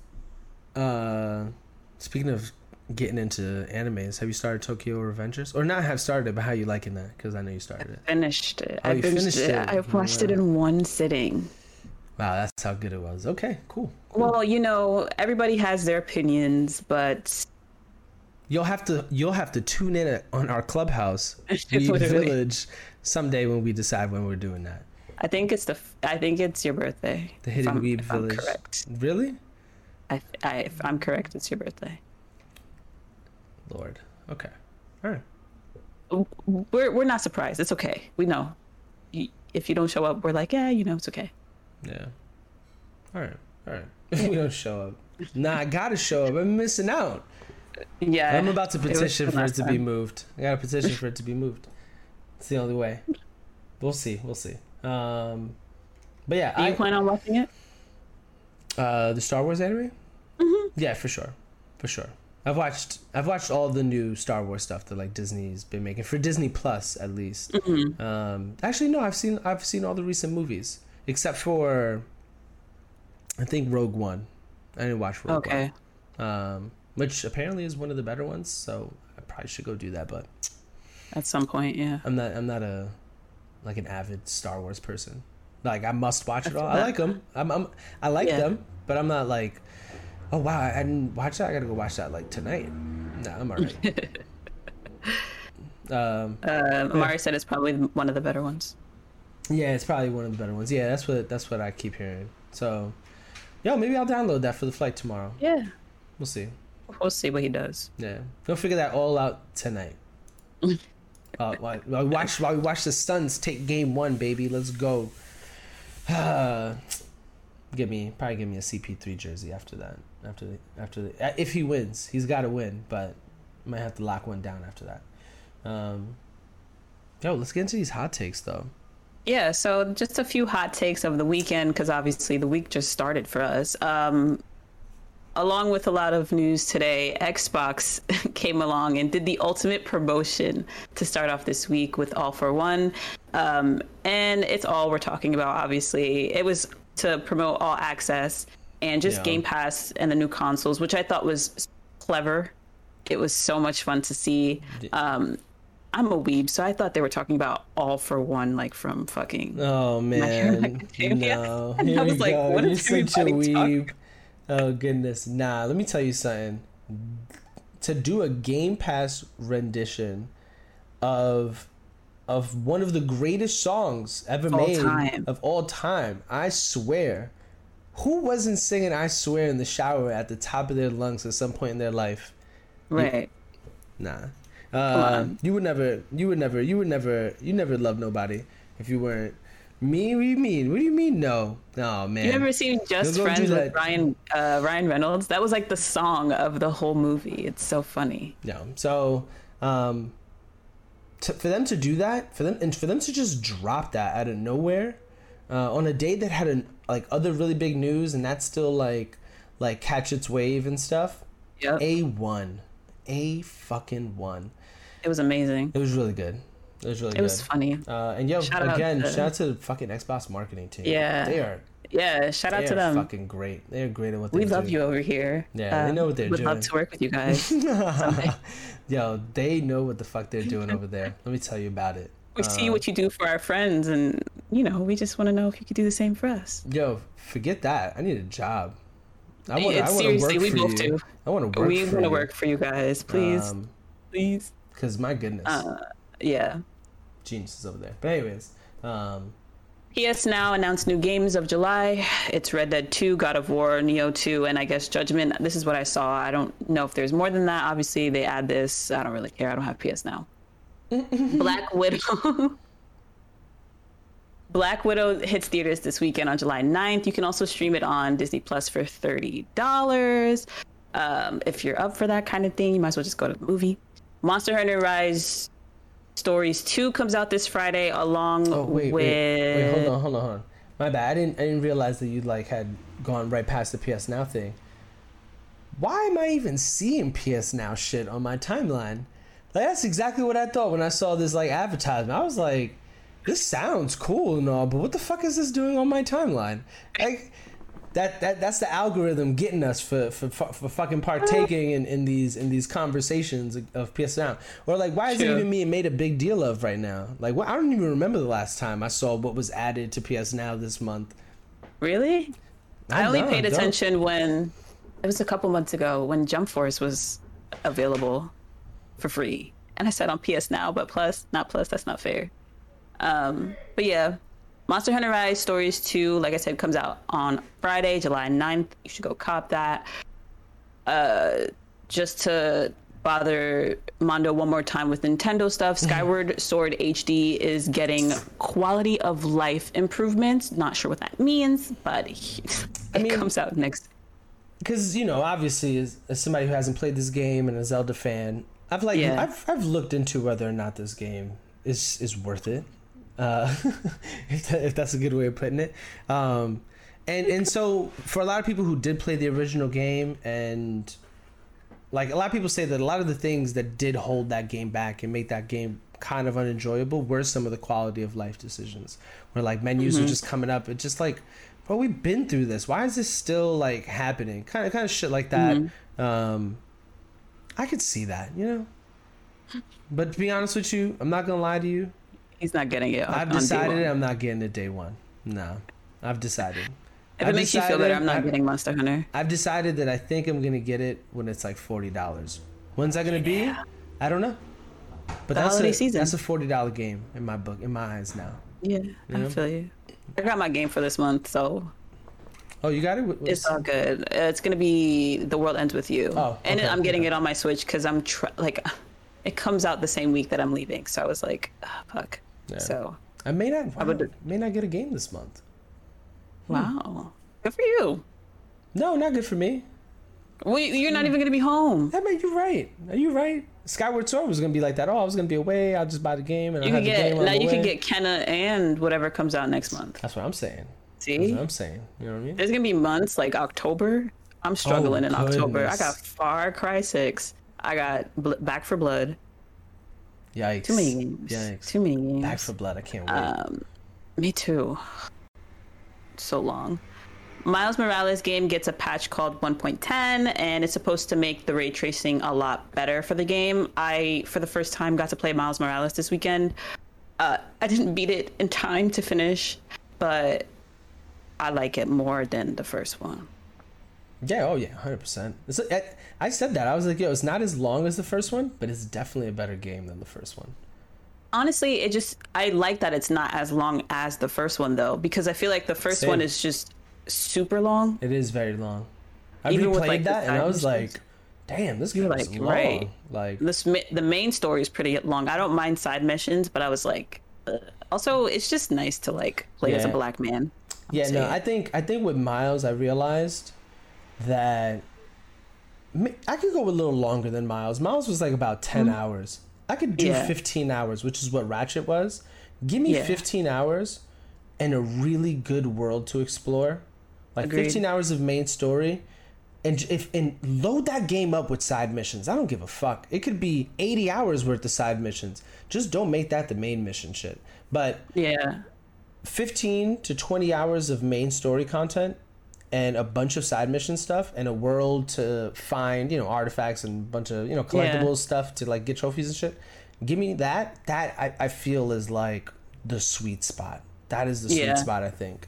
Speaking of getting into animes, have you started Tokyo Revengers? Or not have started, but how you liking that? Because I know you started it. Finished it. Oh, you finished it. I watched it in one sitting. Wow, that's how good it was. Okay, cool. Well, everybody has their opinions, but you'll have to tune in on our Clubhouse Weeb Village someday when we decide when we're doing that. I think it's your birthday. The Hidden Weeb Village. I'm correct. Really? If I'm correct, it's your birthday. Lord. Okay. All right. We're not surprised. It's okay. We know. If you don't show up, we're like, yeah, it's okay. Yeah. All right. If we don't show up, I gotta show up. I'm missing out. Yeah. I'm about to petition for it to be moved. I got to petition for it to be moved. It's the only way. We'll see. But yeah. Do you plan on watching it? The Star Wars anime? Mm-hmm. Yeah, for sure. I've watched all the new Star Wars stuff that like Disney's been making for Disney Plus at least. Mm-hmm. Actually, no, I've seen all the recent movies except for I think Rogue One. I didn't watch Rogue One. Which apparently is one of the better ones, so I probably should go do that. But at some point, yeah. I'm not an avid Star Wars person. Like I must watch it all. I like them. I like them, but I'm not like, oh wow, I didn't watch that. I gotta go watch that like tonight. Nah, I'm alright. Amari said it's probably one of the better ones. Yeah, it's probably one of the better ones. Yeah, that's what I keep hearing. So, maybe I'll download that for the flight tomorrow. Yeah, we'll see. We'll see what he does. Yeah, we'll figure that all out tonight. While we watch the Suns take game 1, baby. Let's go. Probably give me a CP3 jersey after that. After the if he wins, he's got to win, but might have to lock one down after that. Let's get into these hot takes though. Yeah, so just a few hot takes of the weekend because obviously the week just started for us. Along with a lot of news today, Xbox came along and did the ultimate promotion to start off this week with All for One. And it's all we're talking about, obviously. It was to promote All Access and just Game Pass and the new consoles, which I thought was clever. It was so much fun to see. I'm a weeb, so I thought they were talking about All for One, like from fucking... Oh, man. No. And I was like, go. what You're is such a everybody weeb. talking? Oh, goodness. Nah, let me tell you something. To do a Game Pass rendition of one of the greatest songs ever made of all time, I swear. Who wasn't singing I Swear in the shower at the top of their lungs at some point in their life? Right. Nah. You would never love nobody if you weren't. Me? What do you mean? What do you mean? No. Oh man. You ever seen Just Friends with Ryan Reynolds? That was like the song of the whole movie. It's so funny. No. So, for them to do that, for them to just drop that out of nowhere, on a day that had like other really big news, and that's still like catch its wave and stuff. Yep. A fucking one. It was amazing. It was really good. It was funny. And shout out to the fucking Xbox marketing team. Yeah. They are. Yeah, shout out to them. Fucking great. They're great at what they do. We love you over here. Yeah, they know what they're doing. Would love to work with you guys. Yo, they know what the fuck they're doing over there. Let me tell you about it. We see what you do for our friends, and we just want to know if you could do the same for us. Yo, forget that. I need a job. I want seriously, to work we for both you. do. I want to work. We want to work for you guys, please, please. Because my goodness. Yeah. Geniuses over there. But anyways, PS Now announced new games of July. It's Red Dead 2, God of War, Neo 2, and I guess Judgment. This is what I saw. I don't know if there's more than that. Obviously, they add this. I don't really care. I don't have PS Now. Black Widow. Black Widow hits theaters this weekend on July 9th. You can also stream it on Disney Plus for $30. If you're up for that kind of thing, you might as well just go to the movie. Monster Hunter Rise Stories 2 comes out this Friday along with... Wait, hold on. My bad. I didn't realize that you had gone right past the PS Now thing. Why am I even seeing PS Now shit on my timeline? That's exactly what I thought when I saw this advertisement. I was like, this sounds cool and all, but what the fuck is this doing on my timeline? That's the algorithm getting us for fucking partaking in these conversations of PS Now. Or why is it even being made a big deal of right now? I don't even remember the last time I saw what was added to PS Now this month. Really? I only paid attention when it was a couple months ago when Jump Force was available for free, and I said on PS Now, but not plus. That's not fair. But yeah. Monster Hunter Rise Stories 2, like I said, comes out on Friday, July 9th. You should go cop that. Just to bother Mondo one more time with Nintendo stuff, Skyward Sword HD is getting quality of life improvements. Not sure what that means, but it comes out next. Because, obviously, as somebody who hasn't played this game and a Zelda fan, I've looked into whether or not this game is worth it. If that's a good way of putting it. And so for a lot of people who did play the original game, and a lot of people say that a lot of the things that did hold that game back and make that game kind of unenjoyable were some of the quality of life decisions, where menus are just coming up. It's just bro, we've been through this. Why is this still happening? Kind of shit like that. I could see that, But to be honest with you, I'm not gonna lie to you. He's not getting it. I've decided I'm not getting it day one. No, I've decided. If it makes you feel better, I'm not getting Monster Hunter. I've decided that I think I'm gonna get it when it's $40. When's that gonna be? I don't know. But the holiday season. That's a $40 game in my book, in my eyes now. Yeah, I feel you. I got my game for this month, so. Oh, you got it? It's all good. It's gonna be The World Ends With You. Oh, okay, and I'm getting it on my Switch because I'm it comes out the same week that I'm leaving, so I was like, fuck. Yeah. So I may not get a game this month. Wow, good for you. No, not good for me. Well, you're not even gonna be home. I mean, you're right. Are you right? Skyward Sword was gonna be like that. Oh, I was gonna be away. I'll just buy the game and you can get Kenna and whatever comes out next month. That's what I'm saying. See, that's what I'm saying. You know what I mean? There's gonna be months like October. I'm struggling in October. I got Far Cry 6. I got Back 4 Blood. Yikes. Too many games. Yikes. Too many games. Back 4 Blood. I can't wait. Me too. So long. Miles Morales game gets a patch called 1.10, and it's supposed to make the ray tracing a lot better for the game. I, for the first time, got to play Miles Morales this weekend. I didn't beat it in time to finish, but I like it more than the first one. Yeah, 100%. I said that. I was like, it's not as long as the first one, but it's definitely a better game than the first one. Honestly, I like that it's not as long as the first one, though, because I feel like the first one is just super long. It is very long. I replayed that, and I was like, damn, this game is long. Right. The main story is pretty long. I don't mind side missions, but I was like, also, it's just nice to play as a black man. Yeah, no, I think with Miles, I realized that I could go a little longer than Miles. Miles was about 10 hours. I could do Yeah. 15 hours, which is what Ratchet was. Give me Yeah. 15 hours and a really good world to explore. Like Agreed. 15 hours of main story. And load that game up with side missions. I don't give a fuck. It could be 80 hours worth of side missions. Just don't make that the main mission shit. But Yeah. 15 to 20 hours of main story content and a bunch of side mission stuff and a world to find, artifacts and a bunch of, collectibles stuff to like get trophies and shit. Give me that. That I feel is like the sweet spot. That is the sweet spot, I think.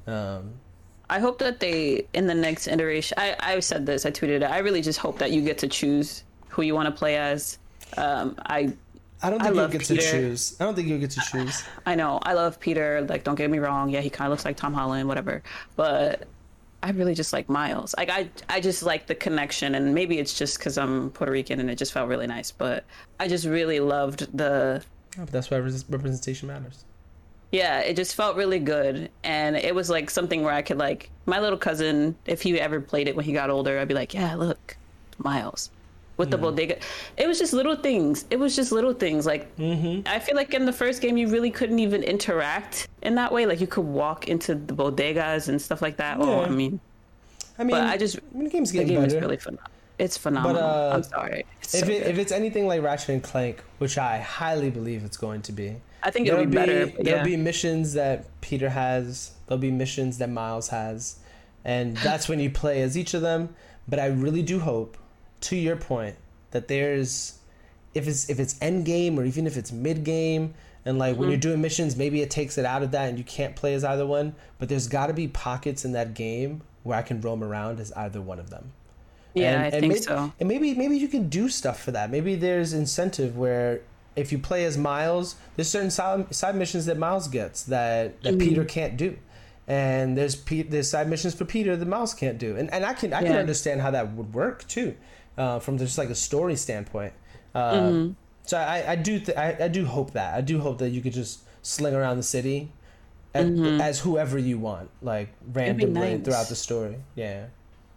I hope that they, in the next iteration, I said this, I tweeted it, I really just hope that you get to choose who you want to play as. I don't think you'll get Peter. to choose. I don't think you'll get to choose. I know, I love Peter, like, don't get me wrong, yeah, he kind of looks like Tom Holland, whatever, but I really just like Miles. Like, I just like the connection, and maybe it's just because I'm Puerto Rican and it just felt really nice, but I just really loved the... Oh, but that's why representation matters. Yeah, it just felt really good. And it was like something where I could like, my little cousin, if he ever played it when he got older, I'd be like, yeah, look, Miles with the bodega. It was just little things. Like, I feel like in the first game, you really couldn't even interact in that way. Like you could walk into the bodegas and stuff like that. Yeah. Oh, I mean, but the game's the getting game better. is really phenomenal. It's phenomenal. I'm sorry. It's so good. If it's anything like Ratchet and Clank, which I highly believe it's going to be, I think it'll be better. There'll be missions that Peter has. There'll be missions that Miles has, and that's when you play as each of them. But I really do hope, to your point, that there's, if it's end game or even if it's mid game, and like when you're doing missions, maybe it takes it out of that and you can't play as either one. But there's got to be pockets in that game where I can roam around as either one of them. Yeah, I think so. And maybe you can do stuff for that. Maybe there's incentive where if you play as Miles, there's certain side missions that Miles gets that Peter can't do, and there's side missions for Peter that Miles can't do, and I can understand how that would work too, from just like a story standpoint. So I do hope that you could just sling around the city as whoever you want, like randomly throughout the story. Yeah.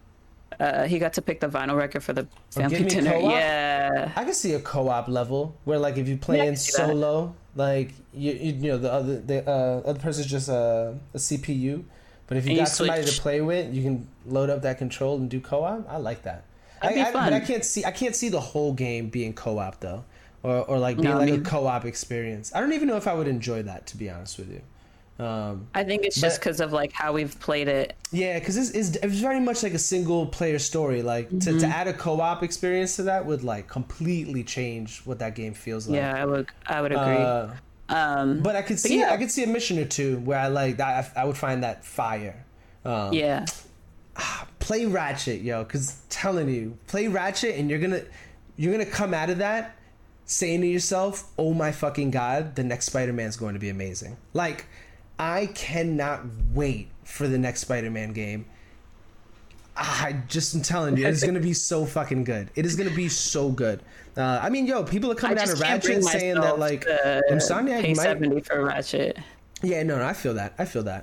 He got to pick the vinyl record for the family give me dinner. co-op? Yeah, I can see a co-op level where, like, if you play in solo, like the other person's just a CPU, but if you got somebody to play with, you can load up that control and do co-op. I like that. That'd be fun. But I can't see the whole game being co-op though, or like being a co-op experience. I don't even know if I would enjoy that, to be honest with you. I think it's just because of like how we've played it. Yeah, because it's very much like a single player story. Like to add a co-op experience to that would like completely change what that game feels like. Yeah, I would agree. But I could see I could see a mission or two where I like that. I would find that fire. Play Ratchet, yo, because telling you, play Ratchet and you're gonna come out of that saying to yourself, "Oh my fucking god, the next Spider-Man's going to be amazing." Like, I cannot wait for the next Spider-Man game. I'm telling you, it's gonna be so fucking good. It is gonna be so good. I mean, yo, people are coming out of Ratchet saying that like Insomniac pay might $70 for Ratchet. Yeah, no, I feel that.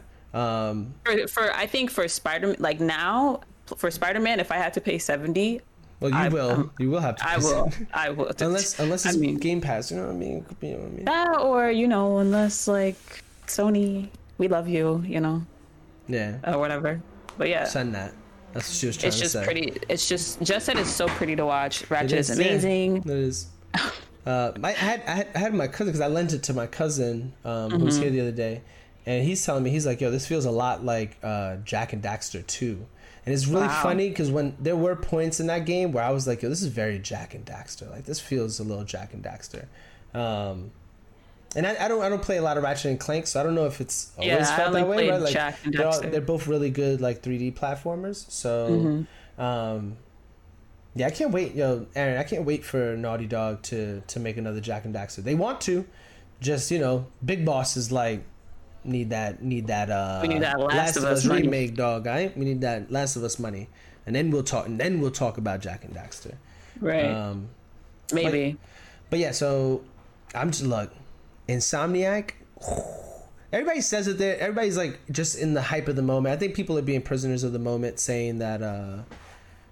I think for Spider-Man, like now for Spider-Man, if I had to pay $70. Well, you will have to. I will. Unless it's Game Pass, you know what I mean? Yeah, or unless like Sony, we love you, Yeah. Or whatever. But yeah. Send that. That's what she was trying to say. It's just pretty. It's just that it's so pretty to watch. Ratchet is amazing. Yeah, it is. I had my cousin, because I lent it to my cousin who was here the other day, and he's telling me, he's like, yo, this feels a lot like Jak and Daxter 2. And it's really funny because when there were points in that game where I was like, yo, this is very Jak and Daxter. Like, this feels a little Jak and Daxter. And I don't play a lot of Ratchet and Clank, so I don't know if it's always felt that way. Right? Like, Jak and Daxter. They're both really good like 3D platformers. So, yeah, I can't wait, yo, Aaron. I can't wait for Naughty Dog to make another Jak and Daxter. They want to, just Big Boss is like. Need that we need that Last of Us remake, dog. Right? We need that Last of Us money, and then we'll talk about Jak and Daxter. Right. Maybe. But yeah, so I'm just Insomniac. Everybody says it there. Everybody's like just in the hype of the moment. I think people are being prisoners of the moment, saying that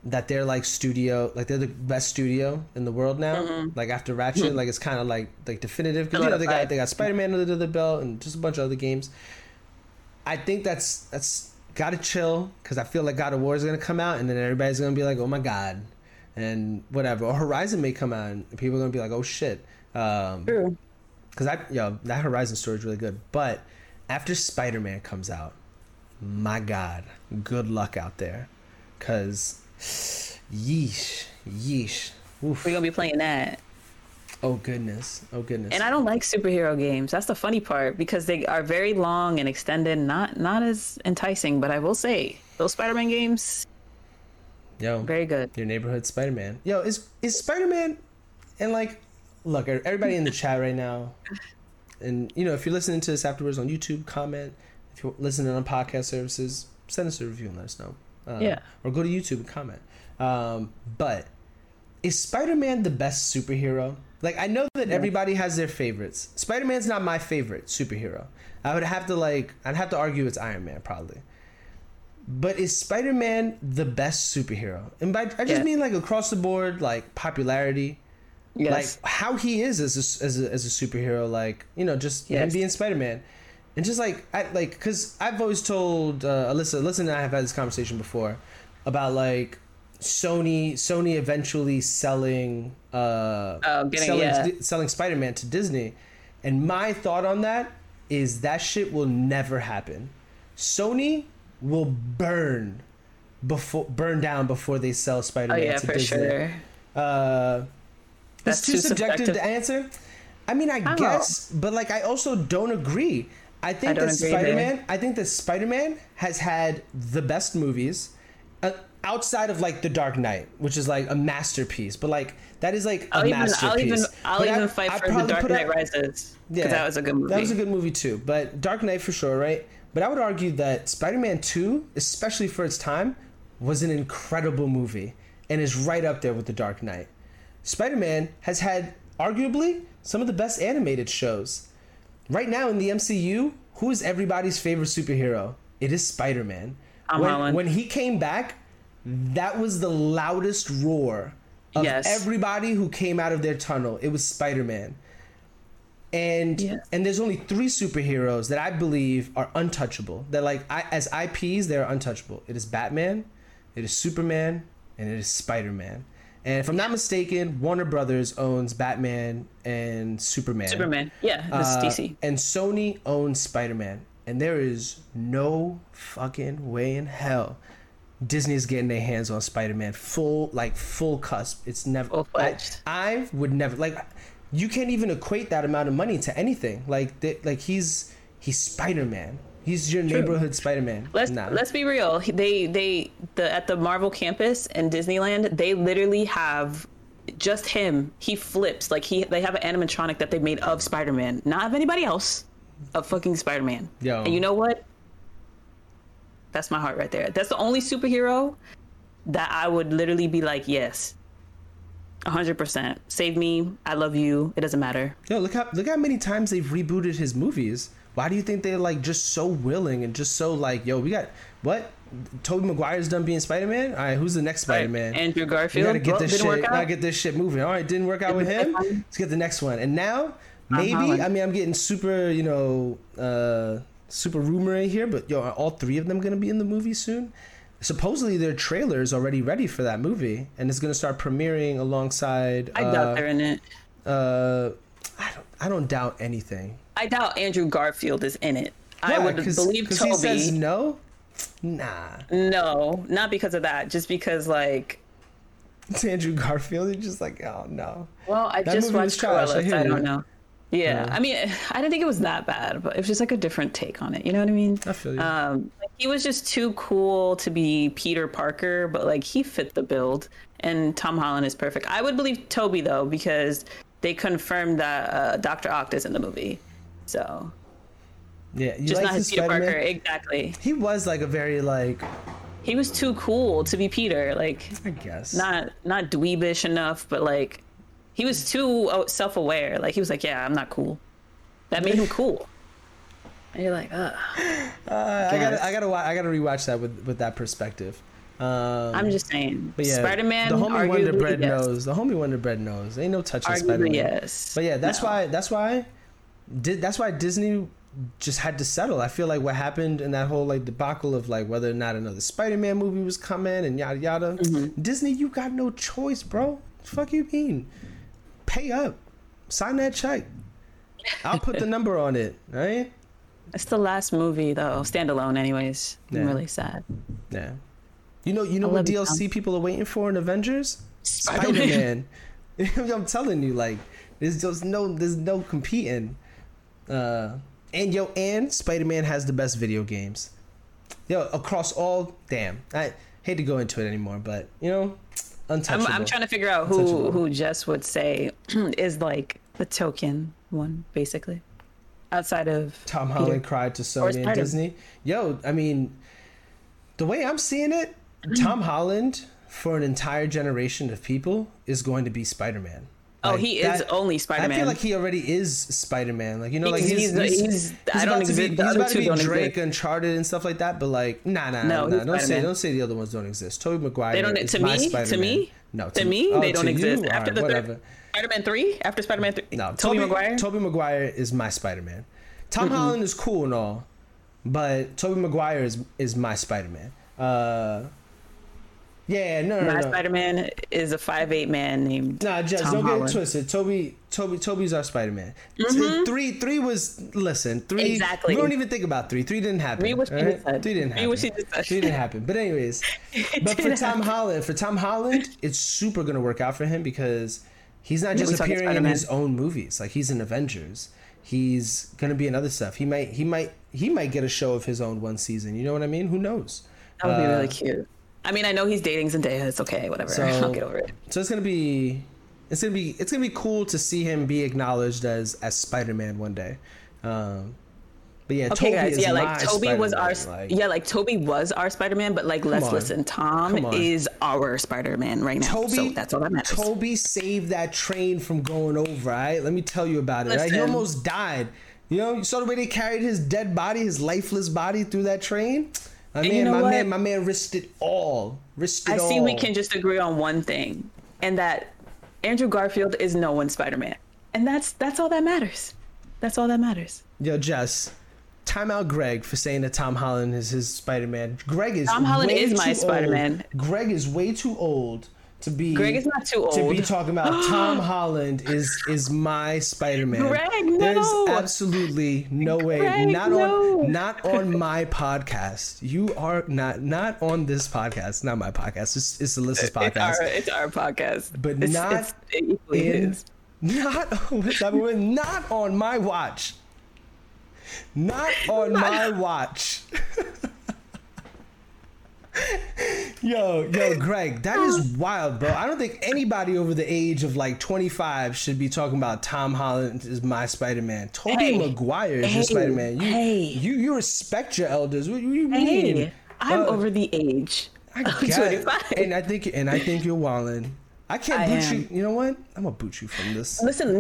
that they're like studio, like they're the best studio in the world now. Like after Ratchet, like it's kind of like definitive, because you know they got Spider-Man under the belt and just a bunch of other games. I think that's gotta chill, because I feel like God of War is gonna come out and then everybody's gonna be like, oh my god, and whatever. Or Horizon may come out and people are gonna be like, oh shit. True. Because that Horizon story is really good. But after Spider-Man comes out, my god, good luck out there, because yeesh. Oof. We're gonna be playing that. Oh goodness. And I don't like superhero games. That's the funny part, because they are very long and extended, not as enticing. But I will say, those Spider-Man games, very good. Your neighborhood Spider-Man. Yo, is Spider-Man, and like, look, everybody in the chat right now, and you know, if you're listening to this afterwards on YouTube, comment. If you're listening on podcast services, send us a review and let us know. Or go to YouTube and comment. But is Spider-Man the best superhero? Like, I know that everybody has their favorites. Spider-Man's not my favorite superhero. I'd have to argue it's Iron Man, probably. But is Spider-Man the best superhero? And I just mean like across the board, like popularity. Yes. Like how he is as a superhero, like, you know, just him being Spider-Man. And just because I've always told Alyssa and I have had this conversation before about like Sony eventually selling Spider-Man to Disney, and my thought on that is that shit will never happen. Sony will burn down before they sell Spider-Man to Disney. Sure. That's too subjective to answer. I mean, I guess, but like I also don't agree. I think that Spider-Man has had the best movies outside of like The Dark Knight, which is like a masterpiece. But like that is like a masterpiece. I'll even fight for The Dark Knight Rises, because that was a good movie. That was a good movie too. But Dark Knight for sure, right? But I would argue that Spider-Man 2, especially for its time, was an incredible movie and is right up there with The Dark Knight. Spider-Man has had arguably some of the best animated shows. Right now in the MCU, who is everybody's favorite superhero? It is Spider-Man. When he came back, that was the loudest roar of everybody who came out of their tunnel. It was Spider-Man. And there's only 3 superheroes that I believe are untouchable. That as IPs, they're untouchable. It is Batman, it is Superman, and it is Spider-Man. And if I'm not mistaken, Warner Brothers owns Batman and Superman. This is DC. And Sony owns Spider-Man. And there is no fucking way in hell Disney's getting their hands on Spider-Man full cusp. It's never. Full-fledged. I would never, like, you can't even equate that amount of money to anything. He's Spider-Man. He's your neighborhood Spider-Man. Let's be real. At the Marvel campus in Disneyland, they literally have just him. He flips they have an animatronic that they made of Spider-Man, not of anybody else, of fucking Spider-Man. Yo. And you know what? That's my heart right there. That's the only superhero that I would literally be like, yes, 100%. Save me. I love you. It doesn't matter. Yo, look how many times they've rebooted his movies. Why do you think they're like just so willing and just so like, yo, we got what? Tobey Maguire's done being Spider-Man. All right, who's the next Spider-Man? Right. Andrew Garfield. Gotta get this shit moving. All right, didn't work out with him. Let's get the next one. And now maybe I'm getting super, super rumory here, but yo, are all 3 of them gonna be in the movie soon? Supposedly their trailer is already ready for that movie, and it's gonna start premiering alongside. I doubt they're in it. I don't doubt anything. I doubt Andrew Garfield is in it. Yeah, I would believe Toby. He says no? Nah. No, not because of that. Just because, like... It's Andrew Garfield. You're just like, oh, no. Well, I just watched Cruella, so I don't know. Yeah, I mean, I didn't think it was that bad, but it was just like a different take on it. You know what I mean? I feel you. He was just too cool to be Peter Parker, but like he fit the build, and Tom Holland is perfect. I would believe Toby though, because they confirmed that Dr. Octa's in the movie. So yeah, just not his Peter Parker. Exactly. He was like a very like. He was too cool to be Peter. Like I guess not dweebish enough, but like he was too self-aware. Like he was like, yeah, I'm not cool. That made him cool. And you're like, I gotta rewatch that with that perspective. I'm just saying. But yeah, Spider-Man. the homie Wonder arguably, Bread yes. knows. The homie Wonder Bread knows. Ain't no touching Arguably, Spider-Man. yes. But yeah, that's why Disney just had to settle. I feel like what happened in that whole like debacle of like whether or not another Spider-Man movie was coming and yada yada. Disney, you got no choice, bro. Fuck you mean? Pay up, sign that check. I'll put the number on it. Right? It's the last movie though, standalone. Anyways, Yeah. I'm really sad. Yeah. You know I what love you, DLC Tom. people are waiting for in Avengers? Spider-Man. Spider-Man. I'm telling you, like, there's no competing. And Spider-Man has the best video games. Yo, across all, damn. I hate to go into it anymore, but you know, untouchable. I'm trying to figure out who Jess would say is like the token one, basically, outside of Tom Peter. Holland cried to Sony and Spider-Man. Disney. Yo, I mean, the way I'm seeing it, Tom Holland for an entire generation of people is going to be Spider-Man. Oh, Like, he is only Spider-Man. I feel like he already is Spider-man. Like, you know, like He's I don't about to exist. be, The he's other about to two be don't Drake, exist. Uncharted, and stuff like that. But like, nah. No, he's Spider-Man. Don't say the other ones don't exist. Tobey Maguire. They don't. is To my me, Spider-Man. No, to me, oh, they don't to exist. you? After Alright, the whatever. third Spider-Man 3, after Spider-Man 3, No, Tobey Maguire. Tobey Maguire is my Spider-Man. Tom Holland is cool and all, but Tobey Maguire is my Spider-Man. Yeah, no. My Spider-Man is a 5'8" man named Nah, Jess, Tom don't Holland. get it twisted. Toby's our Spider-Man. Three was three. Exactly. We don't even think about three. Three didn't happen. Three was what she just said. Three didn't happen. Three was she just said. Three didn't happen. But anyways, but for Tom Holland, it's super gonna work out for him because he's not just we talking appearing in Spider-Man. his own movies. Like he's in Avengers. He's gonna be in other stuff. He might get a show of his own one season. You know what I mean? Who knows? That would be really cute. I mean, I know he's dating Zendaya. It's okay, whatever. So- I'll get over it. So it's gonna be cool to see him be acknowledged as Spider-Man one day. But yeah, Okay, Toby guys. is Yeah, my like Toby was our Spider-Man, like, Toby was our Spider-Man, but like let's on. listen. Tom Come on. is our Spider-Man right now. Toby, so that's all that matters. Toby saved that train from going over. Right, let me tell you about it. Right? He Listen. almost died. You know, you saw the way they carried his dead body, his lifeless body through that train. you know what? My man risked it all. I see we can just agree on one thing, and that Andrew Garfield is no one's Spider-Man. And that's all that matters. That's all that matters. Yo, Jess, time out Greg for saying that Tom Holland is his Spider-Man. Tom Holland is my too Spider-Man. old. Greg is way too old to be. Greg is not too to be old. talking about Tom Holland is my Spider-Man. Greg, There's no. absolutely no way. Greg, not no. not on my podcast. You are not on this podcast. Not my podcast. It's Alyssa's podcast. It's our podcast. But It's- not it's equally in his. not not on my watch. Not on my watch. Yo, Greg, that is wild, bro. I don't think anybody over the age of like 25 should be talking about Tom Holland is my Spider-Man. Tobey Maguire is your Spider-Man. You respect your elders. What do you mean? Hey, I'm over the age. I of get it. 25. And I think you're wildin'. I can't I boot am. you. You know what? I'm gonna boot you from this. Listen.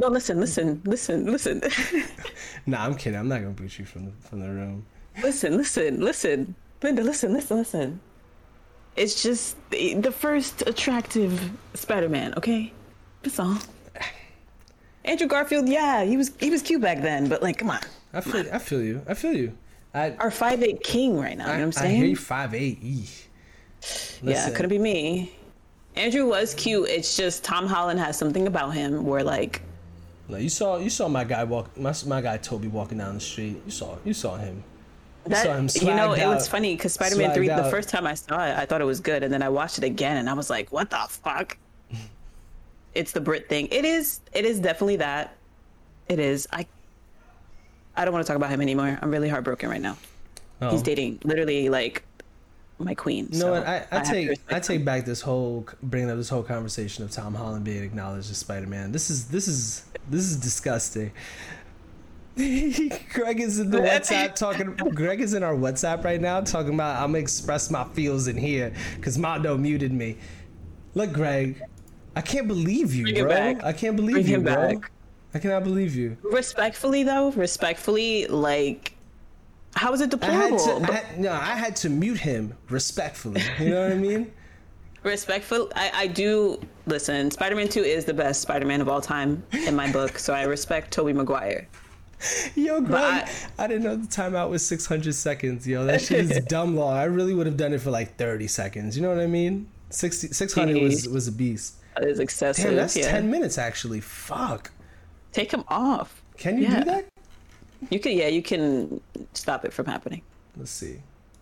Nah, I'm kidding. I'm not gonna boot you from the room. listen. Linda, listen. It's just the first attractive Spider-Man, okay? That's all. Andrew Garfield, yeah, he was cute back then, but like, come on. I feel you. Our 5'8" king right now, you know what I'm I saying? hear you 5'8". Yeah, couldn't be me. Andrew was cute. It's just Tom Holland has something about him where like No, you saw my guy my guy Toby walking down the street. You saw him. that. saw him You know, swagged it was out. funny because Spider-Man 3, Swagged the out. first time I saw it, I thought it was good, and then I watched it again, and I was like, "What the fuck?" It's the Brit thing. It is definitely that. It is. I don't want to talk about him anymore. I'm really heartbroken right now. Oh. He's dating literally like my queen. You know what? I have to take respect take him. back bringing up this whole conversation of Tom Holland being acknowledged as Spider-Man. This is disgusting. Greg is in the WhatsApp talking. Greg is in our WhatsApp right now talking about I'm gonna express my feels in here because Mondo muted me. Look, Greg, I can't believe you, Bring it bro. back. I can't believe Bring you, him bro. back. I cannot believe you. Respectfully, like How is it I had deplorable? to, I had to mute him respectfully. You know what I mean? Respectful, I do listen. Spider-Man 2 is the best Spider-Man of all time in my book, so I respect Tobey Maguire. Yo, Greg, But I didn't know the timeout was 600 seconds. Yo, that shit is dumb long. I really would have done it for like 30 seconds. You know what I mean? 600 was a beast. That is excessive. Damn, that's yeah. 10 minutes actually. Fuck. Take him off. Can you do that? You can. Yeah, you can stop it from happening. Let's see.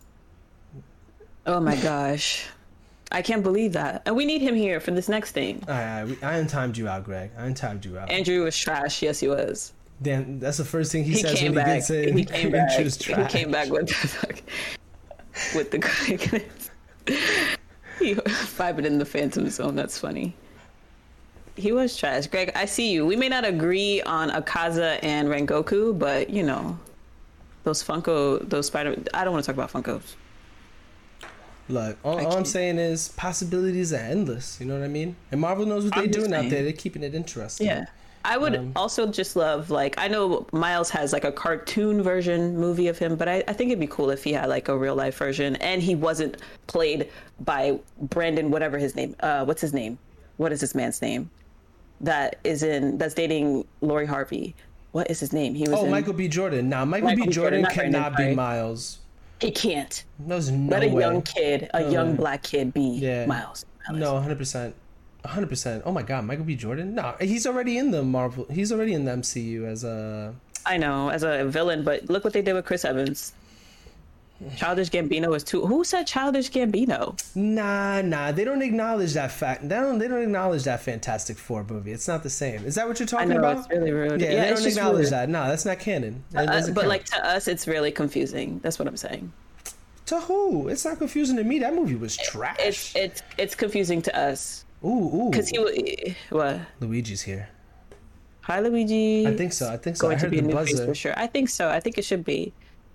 Oh my gosh, I can't believe that. And we need him here for this next thing. All right, I untimed you out, Greg. I untimed you out. Andrew was trash. Yes, he was. Damn, that's the first thing he says came when back. he gets in. He came back. Andrew's He trash. came back with the quickness. He vibing in the Phantom Zone. That's funny. He was trash. Greg, I see you. We may not agree on Akaza and Rengoku, but you know, those Spider. I don't want to talk about Funkos. Look, all I'm saying is possibilities are endless. You know what I mean? And Marvel knows what they're I'm just doing out saying. there. They're keeping it interesting. Yeah. I would also just love, like, I know Miles has like a cartoon version movie of him, but I think it'd be cool if he had like a real life version and he wasn't played by Brandon, whatever his name. What's his name? What is this man's name? That's dating Lori Harvey. What is his name? He was Michael B. Jordan. Now, Michael B. Jordan not Brandon, cannot be sorry. Miles. He can't. There's no Let a way. young kid, a young black kid be Yeah. Miles. No, 100%. 100%. Oh my God, Michael B. Jordan? No, he's already in the Marvel. He's already in the MCU as a. I know, as a villain, but look what they did with Chris Evans. Childish Gambino is too. Who said Childish Gambino? Nah. They don't acknowledge that fact. They don't acknowledge that Fantastic Four movie. It's not the same. Is that what you're I talking know, about? it's really rude. Yeah, Yeah, they it's don't just acknowledge rude. that. No, that's not canon. That doesn't But count. like to us, it's really confusing. That's what I'm saying. To who? It's not confusing to me. That movie was trash. It's confusing to us Ooh. because what? Luigi's here. Hi, Luigi. I think so. I Going heard to be a the new face buzzer. for sure. I think so. I think it should be.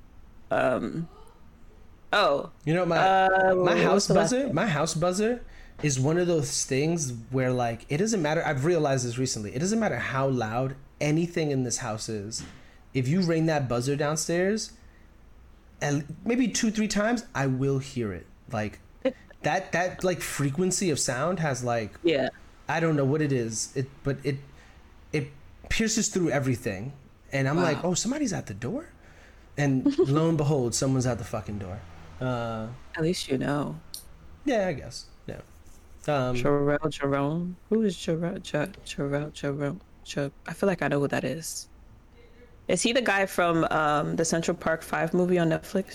Oh. You know, my what's house the last buzzer. name? My house buzzer is one of those things where, like, it doesn't matter. I've realized this recently. It doesn't matter how loud anything in this house is. If you ring that buzzer downstairs, and maybe 2-3 times, I will hear it. Like that like frequency of sound has like Yeah. I don't know what it is. But it pierces through everything, and I'm like, oh, somebody's at the door, and lo and behold, someone's at the fucking door. At least you know. Yeah, I guess. Yeah. Jerome. Who is Jerome? I feel like I know who that is. Is he the guy from the Central Park 5 movie on Netflix?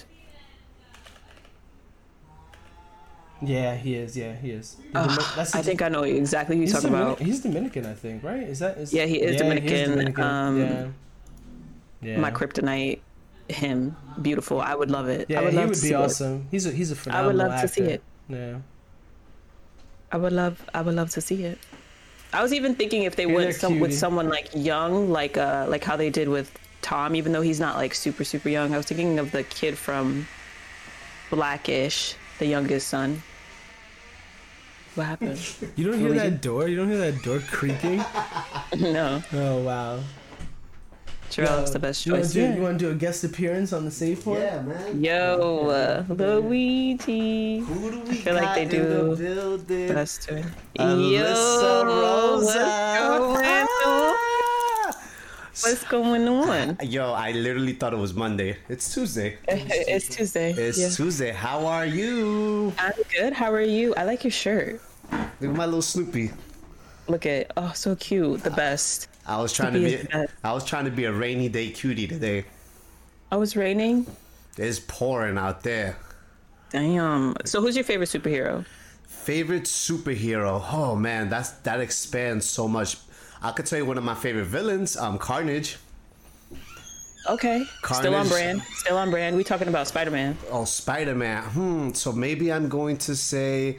Yeah, he is. Yeah, he is. I think I know exactly who you're talking about. He's Dominican, I think, right? Yeah, he is Dominican. Yeah. My kryptonite, him, beautiful. I would love it. Yeah, I would he love would to be see awesome. He's a I phenomenal would love actor. to see it. Yeah. I would love to see it. I was even thinking if they Yeah, went they're with cutie. someone like young, like how they did with Tom, even though he's not like super young. I was thinking of the kid from Blackish, the youngest son. What happened? You don't hear that door? You don't hear that door creaking? No, Oh wow. Jarrell's the best You choice. want to do a guest appearance on the Save Point? Yeah, man. Yo, Luigi. Who do we I feel like they got in do the building? best to it. Alyssa Rosa. What's going on? Yo, I literally thought it was Monday. It's Tuesday. It's Tuesday. It's Yeah. Tuesday. How are you? I'm good. How are you? I like your shirt. Look at my little Snoopy. Look at so cute. The best. I was trying Snoopy to is be. the best. I was trying to be a rainy day cutie today. Oh, it's raining. It's pouring out there. Damn. So who's your favorite superhero? Favorite superhero? Oh man, that expands so much. I could tell you one of my favorite villains. Carnage. Okay. Still on Carnage. brand. Still on brand. We talking about Spider-Man. Oh, Spider-Man. So maybe I'm going to say.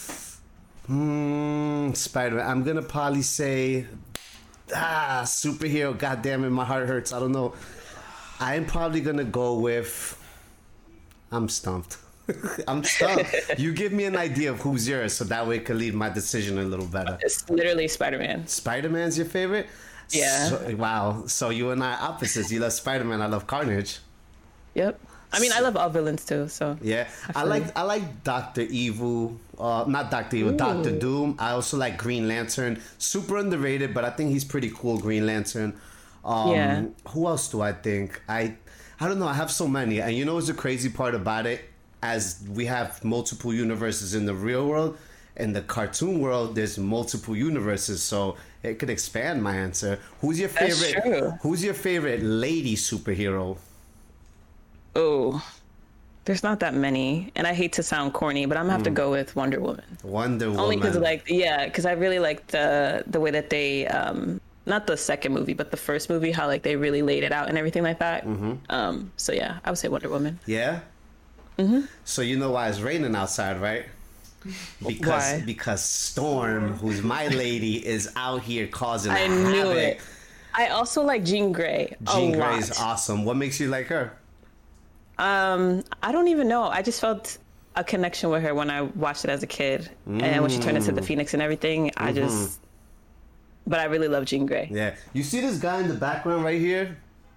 Spider-Man. I'm gonna probably say. Superhero. God damn it, my heart hurts. I don't know. I'm probably gonna go with. I'm stumped. I'm stumped. You give me an idea of who's yours, so that way it could lead my decision a little better. It's literally Spider-Man. Spider-Man's your favorite? Yeah. Wow. So you and I are opposites. You love Spider-Man. I love Carnage. Yep. I mean, I love all villains too. So Yeah, I like Doctor Evil, not Doctor Evil, Doctor Doom. I also like Green Lantern. Super underrated, but I think he's pretty cool. Green Lantern. Yeah. Who else do I think? I don't know. I have so many, and you know what's the crazy part about it? As we have multiple universes in the real world, in the cartoon world, there's multiple universes, so it could expand my answer. Who's your That's favorite? true. Who's your favorite lady superhero? Oh, there's not that many, and I hate to sound corny, but I'm gonna have to go with Wonder Woman. Wonder Woman. Only because because I really like the way that they not the second movie, but the first movie, how like they really laid it out and everything like that. So yeah, I would say Wonder Woman. Yeah. So you know why it's raining outside, right? Why? Because Storm, who's my lady, is out here causing I havoc. knew it. I also like Jean Grey. Jean a Grey lot. is awesome. What makes you like her? I don't even know. I just felt a connection with her when I watched it as a kid, and when she turned into the Phoenix and everything. But I really love Jean Grey. Yeah. You see this guy in the background right here?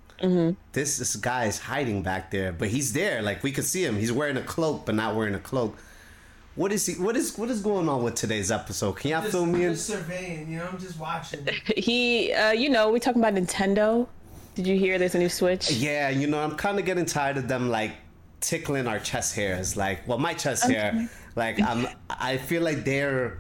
This guy is hiding back there, but he's there. Like we could see him. He's wearing a cloak, but not wearing a cloak. What is he? What is going on with today's episode? Can y'all fill me in? Just surveying, I'm just watching. He, we talking about Nintendo. Did you hear there's a new Switch? Yeah, I'm kind of getting tired of them like tickling our chest hairs. Like, well, my chest hair. Like, I feel like they're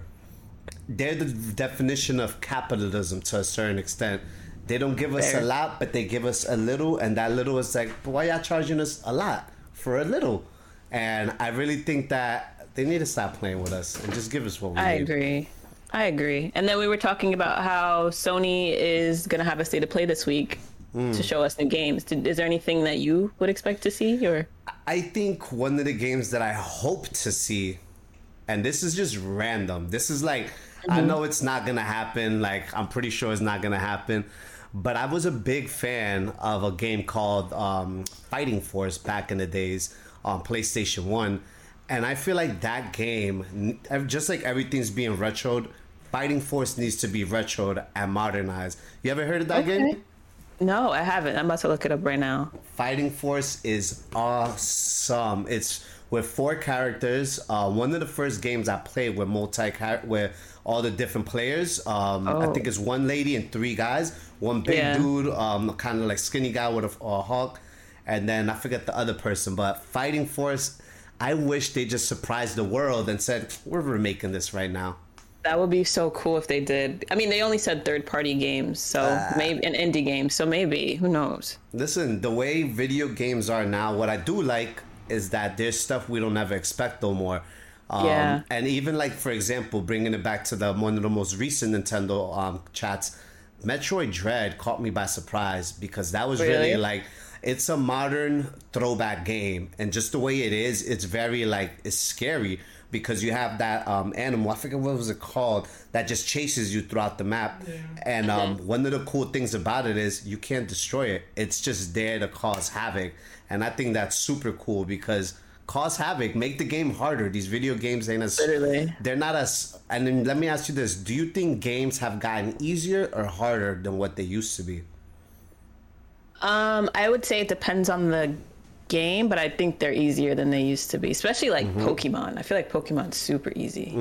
the definition of capitalism to a certain extent. They don't give us a lot, but they give us a little, and that little is like, but why y'all charging us a lot for a little? And I really think that they need to stop playing with us and just give us what we need. I agree. And then we were talking about how Sony is going to have a state of play this week to show us new games. Is there anything that you would expect to see? Or I think one of the games that I hope to see, and this is just random. This is like, I know it's not going to happen. Like, I'm pretty sure it's not going to happen. But I was a big fan of a game called Fighting Force back in the days on PlayStation 1. And I feel like that game, just like everything's being retroed, Fighting Force needs to be retroed and modernized. You ever heard of that game? No, I haven't. I'm about to look it up right now. Fighting Force is awesome. It's with 4 characters. One of the first games I played with with all the different players. I think it's 1 lady and 3 guys. One big dude, kind of like skinny guy with a hawk, and then I forget the other person. But Fighting Force, I wish they just surprised the world and said, we're remaking this right now. That would be so cool if they did. I mean, they only said third-party games, so maybe an indie game. So maybe, who knows? Listen, the way video games are now, what I do like is that there's stuff we don't ever expect no more. And even like, for example, bringing it back to one of the most recent Nintendo chats, Metroid Dread caught me by surprise because that was really like, it's a modern throwback game, and just the way it is, it's very like, it's scary because you have that animal, I forget what was it called, that just chases you throughout the map. And one of the cool things about it is you can't destroy it. It's just there to cause havoc. And I think that's super cool because cause havoc, make the game harder. These video games ain't as, they're not as, and then let me ask you this, do you think games have gotten easier or harder than what they used to be? I would say it depends on the game, but I think they're easier than they used to be, especially like Pokemon. I feel like Pokemon's super easy.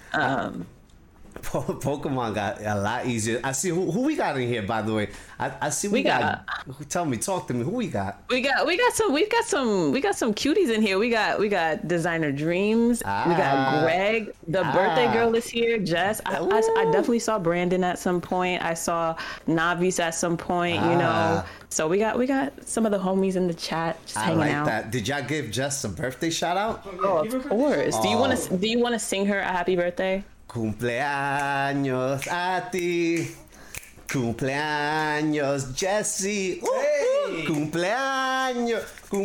Pokemon got a lot easier. I see who we got in here, by the way. I see we got. Talk to me. Who we got? We got some cuties in here. We got Designer Dreams. We got Greg. The birthday girl is here. Jess. I definitely saw Brandon at some point. I saw Navis at some point. So we got some of the homies in the chat just hanging out. I like that. Did y'all give Jess a birthday shout out? Oh, of course. Do you want to sing her a happy birthday? Cumpleaños a ti, cumpleaños Jesse, hey! Cumpleaños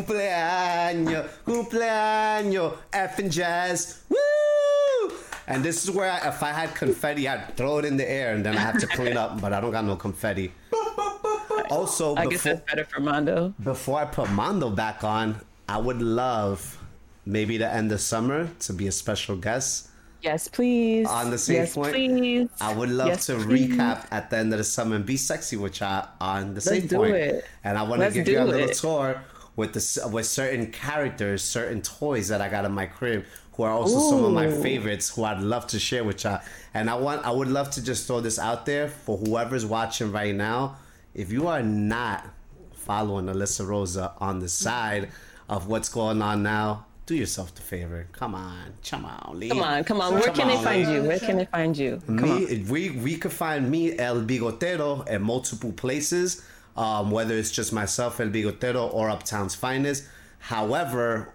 effing Jess, woo! And this is where if I had confetti, I'd throw it in the air and then I have to clean up, but I don't got no confetti. Also, I guess that's better for Mondo. Before I put Mondo back on, I would love maybe the end of summer to be a special guest. Yes, please. On the same point, please. I would love to recap at the end of the summer and be sexy with y'all on the same point. Let's do it. And I want to give you a little tour with certain characters, certain toys that I got in my crib, who are also some of my favorites, who I'd love to share with y'all. And I would love to just throw this out there for whoever's watching right now. If you are not following Alyssa Rosa on the side of what's going on now, do yourself the favor. Come on, Lee. Come on. Where can they find you? Where can they find you? We could find me, El Bigotero, at multiple places. Whether it's just myself, El Bigotero, or Uptown's Finest. However,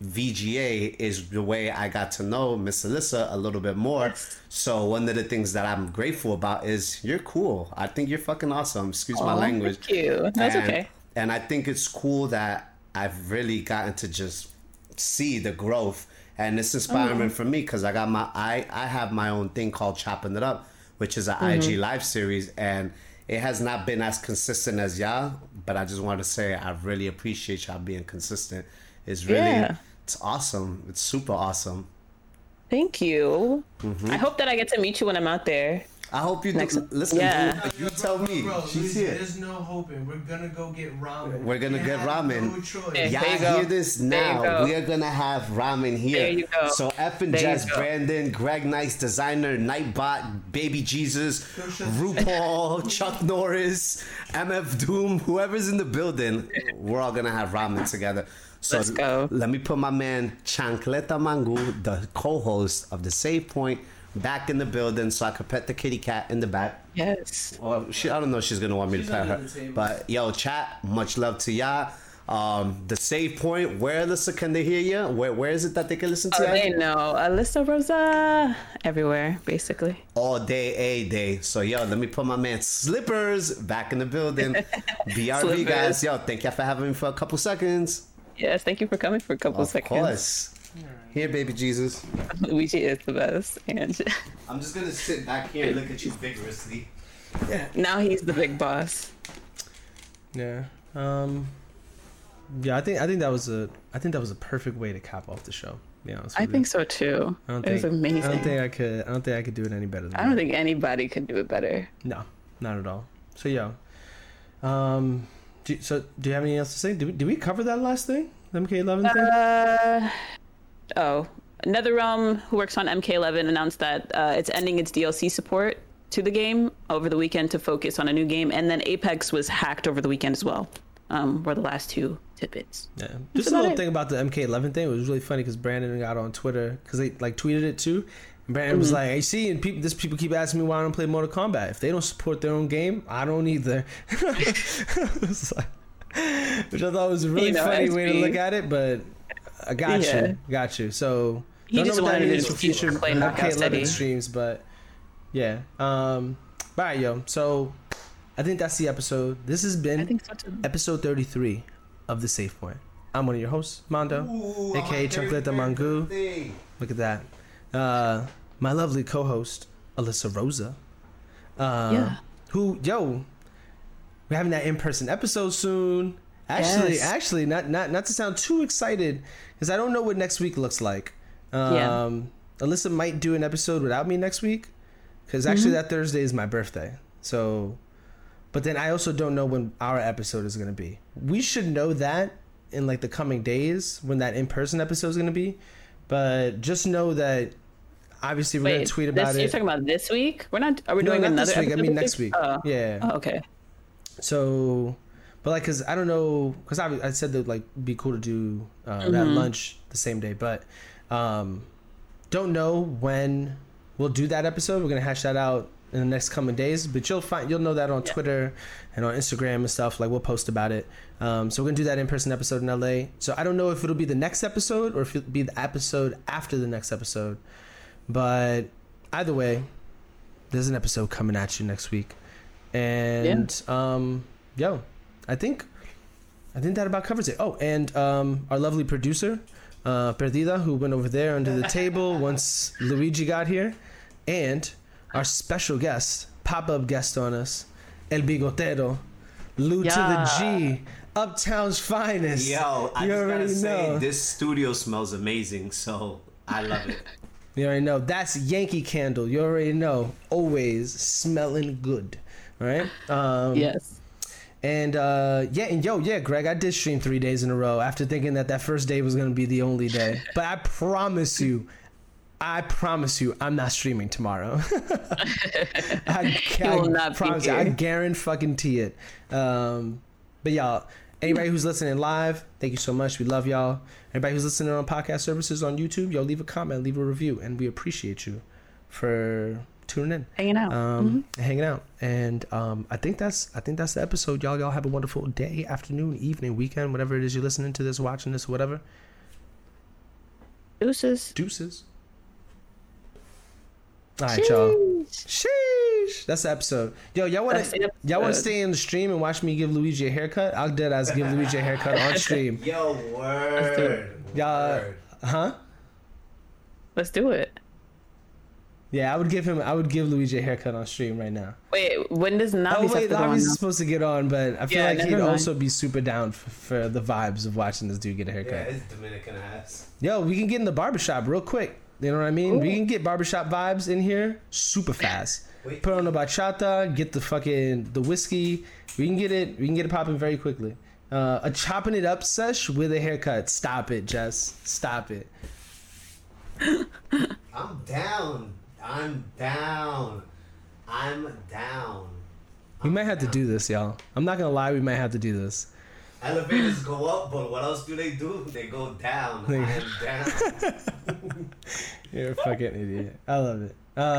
VGA is the way I got to know Miss Alyssa a little bit more. Yes. So one of the things that I'm grateful about is you're cool. I think you're fucking awesome. Excuse my language. Thank you. That's okay. And I think it's cool that I've really gotten to just see the growth, and it's inspiring for me because I have my own thing called Chopping It Up, which is an IG live series, and it has not been as consistent as y'all, but I just want to say I really appreciate y'all being consistent. It's really, it's awesome. It's super awesome. Thank you. I hope that I get to meet you when I'm out there. I hope you do. Listen, you tell me. Bro, she's here. There's no hoping. We're gonna go get ramen. We're gonna get ramen. No choice. Y'all hear this now. We are gonna have ramen here. There you go. So F and Jess, Brandon, Greg Nice, Designer, Nightbot, Baby Jesus, RuPaul, Chuck Norris, MF Doom, whoever's in the building, we're all gonna have ramen together. So let's go. Let me put my man Chancleta Mangu, the co-host of the Save Point, back in the building so I could pet the kitty cat in the back. Yes. Well, I don't know if she's gonna want me to pet her. But yo, chat, much love to y'all. The Save Point, where, Alyssa, can they hear you? Where is it that they can listen to you? They know. Alyssa Rosa everywhere, basically. All day, a day. So yo, let me put my man Slippers back in the building. BRB guys, yo, thank y'all for having me for a couple seconds. Yes, thank you for coming for a couple seconds. Of course. Here, baby Jesus. Luigi is the best. And I'm just gonna sit back here and look at you vigorously. Yeah. Now he's the big boss. Yeah. Yeah. I think that was a perfect way to cap off the show. Yeah. I think so too. It was amazing. I don't think I could do it any better than I don't think anybody could do it better. No, not at all. So yeah. Do you have anything else to say? Did we cover that last thing? The MK11 thing? NetherRealm, who works on MK11, announced that it's ending its DLC support to the game over the weekend to focus on a new game, and then Apex was hacked over the weekend as well. Were the last two tidbits. Yeah, just a little thing about the MK11 thing. It was really funny because Brandon got on Twitter because they like tweeted it too. And Brandon was like, "I see, and people keep asking me why I don't play Mortal Kombat. If they don't support their own game, I don't either." It's like, which I thought was a really funny way to look at it, but I got you. So he don't just know what that wanted means to for future play Knockout MK11 City streams, but yeah. All right, yo. So I think that's the episode. This has been episode 33 of The Safe Point. I'm one of your hosts, Mondo, aka Chancleta Mangu. Look at that. My lovely co-host, Alyssa Rosa. Who, we're having that in-person episode soon. Actually, not to sound too excited, because I don't know what next week looks like. Alyssa might do an episode without me next week, because actually that Thursday is my birthday. So, but then I also don't know when our episode is going to be. We should know that in like the coming days when that in-person episode is going to be. But just know that obviously we're going to tweet about it. You're talking about this week? Are we doing not another this week. episode? I mean next week. Yeah. Oh, okay. So, but like, cause I don't know, cause I said that like be cool to do that lunch the same day, but don't know when we'll do that episode. We're gonna hash that out in the next coming days, but you'll know that on Twitter and on Instagram and stuff. Like we'll post about it. So we're gonna do that in-person episode in LA. So I don't know if it'll be the next episode or if it'll be the episode after the next episode, but either way, there's an episode coming at you next week. And I think that about covers it. Oh, and our lovely producer, Perdida, who went over there under the table once Luigi got here, and our special guest, pop-up guest on us, El Bigotero, Lou to the G, Uptown's finest. Yo, I just gotta say, this studio smells amazing, so I love it. You already know. That's Yankee Candle. You already know. Always smelling good. All right? Yes. And Greg, I did stream 3 days in a row after thinking that first day was gonna be the only day. But I promise you, I'm not streaming tomorrow. I promise you, I guarantee it. But y'all, anybody who's listening live, thank you so much. We love y'all. Everybody who's listening on podcast services on YouTube, yo, leave a comment, leave a review, and we appreciate you for tuning in, hanging out. And I think that's the episode. Y'all have a wonderful day, afternoon, evening, weekend, whatever it is you're listening to this, watching this, whatever. Deuces. All right, y'all. Sheesh. That's the episode. Yo, y'all want to stay in the stream and watch me give Luigi a haircut? I'll deadass give Luigi a haircut on stream. Yo, word. Y'all, huh? Let's do it. Yeah, I would give Luigi a haircut on stream right now. Wait, when does Navi Navi's supposed to get on, but I feel like he'd also be super down for the vibes of watching this dude get a haircut. Yeah, it's Dominican ass. Yo, we can get in the barbershop real quick. You know what I mean? Ooh. We can get barbershop vibes in here super fast. Put on the bachata, get the whiskey. We can get it popping very quickly. A chopping it up sesh with a haircut. Stop it, Jess. Stop it. I'm down. We might have to do this, y'all. I'm not gonna lie, we might have to do this. Elevators go up, but what else do? They go down. I am down. You're a fucking idiot. I love it.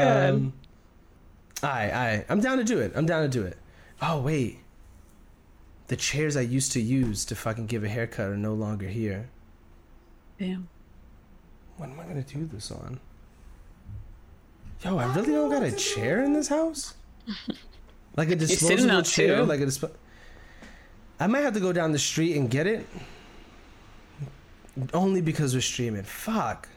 I'm down to do it. Oh, wait. The chairs I used to use to fucking give a haircut are no longer here. Damn. What am I gonna do this on? Yo, I really don't got a chair in this house? Like a disposable chair? Like a I might have to go down the street and get it. Only because we're streaming. Fuck.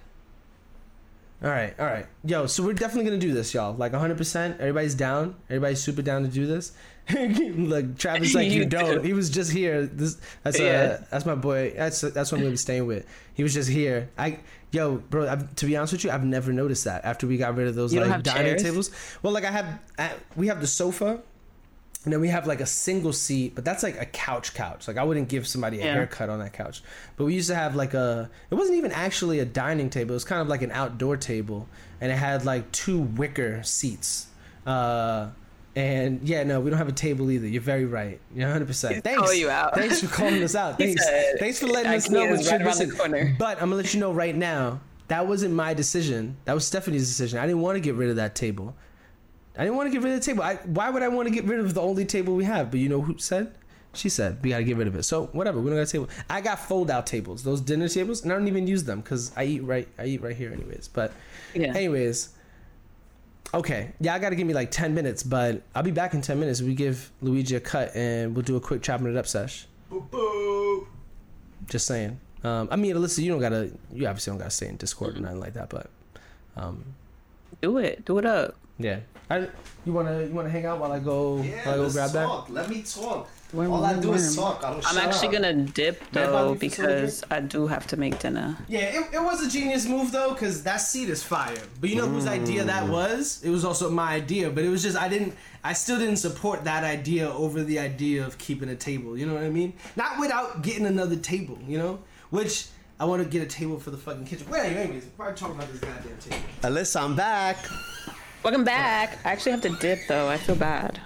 Alright. Yo, so we're definitely gonna do this, y'all. Like 100%. Everybody's down. Everybody's super down to do this. Like Travis, like you don't. He was just here. That's my boy. That's what I'm gonna be staying with. He was just here. Bro. To be honest with you, I've never noticed that after we got rid of those like dining tables. Well, like we have the sofa. And then we have like a single seat, but that's like a couch. Like I wouldn't give somebody a haircut on that couch. But we used to have like it wasn't even actually a dining table. It was kind of like an outdoor table. And it had like 2 wicker seats. And yeah, no, we don't have a table either. You're very right. You're 100%. Thanks. Call you out. Thanks for calling us out. Thanks for letting us know what you're missing. But I'm going to let you know right now, that wasn't my decision. That was Stephanie's decision. I didn't want to get rid of that table. I didn't want to get rid of the table. Why would I want to get rid of the only table we have? But you know who said? She said, we got to get rid of it. So whatever, we don't got a table. I got fold-out tables, those dinner tables, and I don't even use them because I eat right here anyways. But anyways, okay. Yeah, I got to give me like 10 minutes, but I'll be back in 10 minutes. We give Luigi a cut, and we'll do a quick chopping it up sesh. Boop, boop. Just saying. I mean, Alyssa, you obviously don't got to stay in Discord or nothing like that, but... Do it up. Yeah. You wanna hang out while I go grab talk. that? Let me talk. All I do is talk. I'm actually gonna dip though because I do have to make dinner. Yeah, it was a genius move though because that seat is fire. But you know whose idea that was? It was also my idea, but it was just I still didn't support that idea over the idea of keeping a table. You know what I mean? Not without getting another table. You know, which. I want to get a table for the fucking kitchen. Wait, anyways, why talking about this goddamn table? Alyssa, I'm back. Welcome back. I actually have to dip though. I feel bad.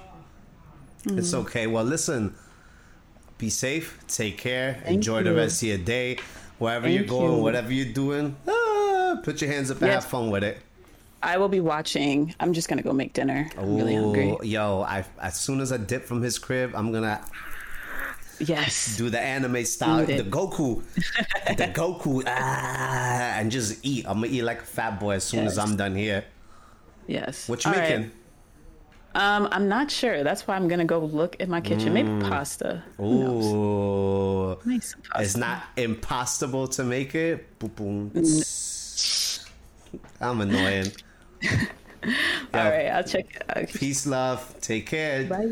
It's okay. Well, listen. Be safe. Take care. Enjoy the rest of your day. Wherever you're going, whatever you're doing, put your hands up and have fun with it. I will be watching. I'm just gonna go make dinner. I'm really hungry. Yo, as soon as I dip from his crib, I'm gonna. Yes. Do the anime style, the Goku, and just eat. I'm gonna eat like a fat boy as soon as I'm done here. Yes. What you making? Right. I'm not sure. That's why I'm gonna go look in my kitchen. Maybe pasta. Ooh. Make some pasta. It's not impossible to make it. Boom, boom. I'm annoying. All right, I'll check. Peace, love. Take care. Bye.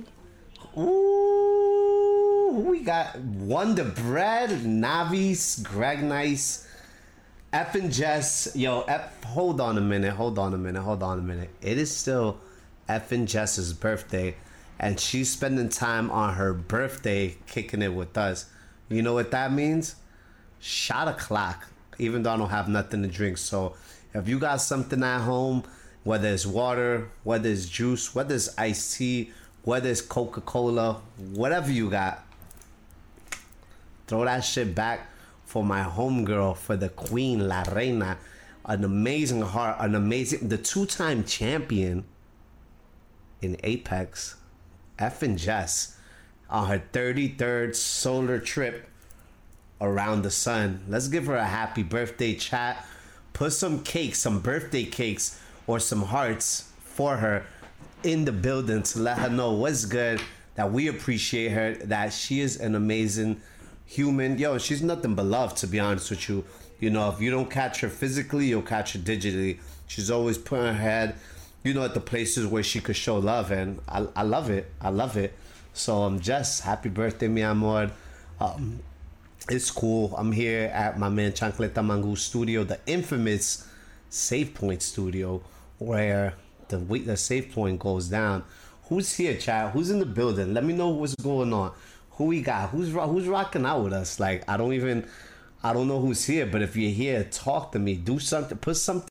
Ooh, we got Wonder Bread, Navis, Greg Nice, F and Jess. Yo, hold on a minute. It is still F and Jess's birthday, and she's spending time on her birthday kicking it with us. You know what that means? Shot o'clock, even though I don't have nothing to drink. So if you got something at home, whether it's water, whether it's juice, whether it's iced tea, whether it's Coca-Cola, whatever you got, throw that shit back for my homegirl, for the queen, La Reina, an amazing heart, the two-time champion in Apex, effing Jess, on her 33rd solar trip around the sun. Let's give her a happy birthday, chat. Put some cakes, some birthday cakes, or some hearts for her in the building to let her know what's good, that we appreciate her, that she is an amazing human. Yo, she's nothing but love, to be honest with you. You know, if you don't catch her physically, you'll catch her digitally. She's always putting her head, you know, at the places where she could show love, and I love it. I love it. So Jess, happy birthday, mi amor. It's cool. I'm here at my man Chancleta Mangu's studio, the infamous Save Point studio, where the Save Point goes down. Who's here, chat? Who's in the building? Let me know what's going on. Who we got? Who's rocking out with us? Like, I don't know who's here, but if you're here, talk to me. Do something. Put something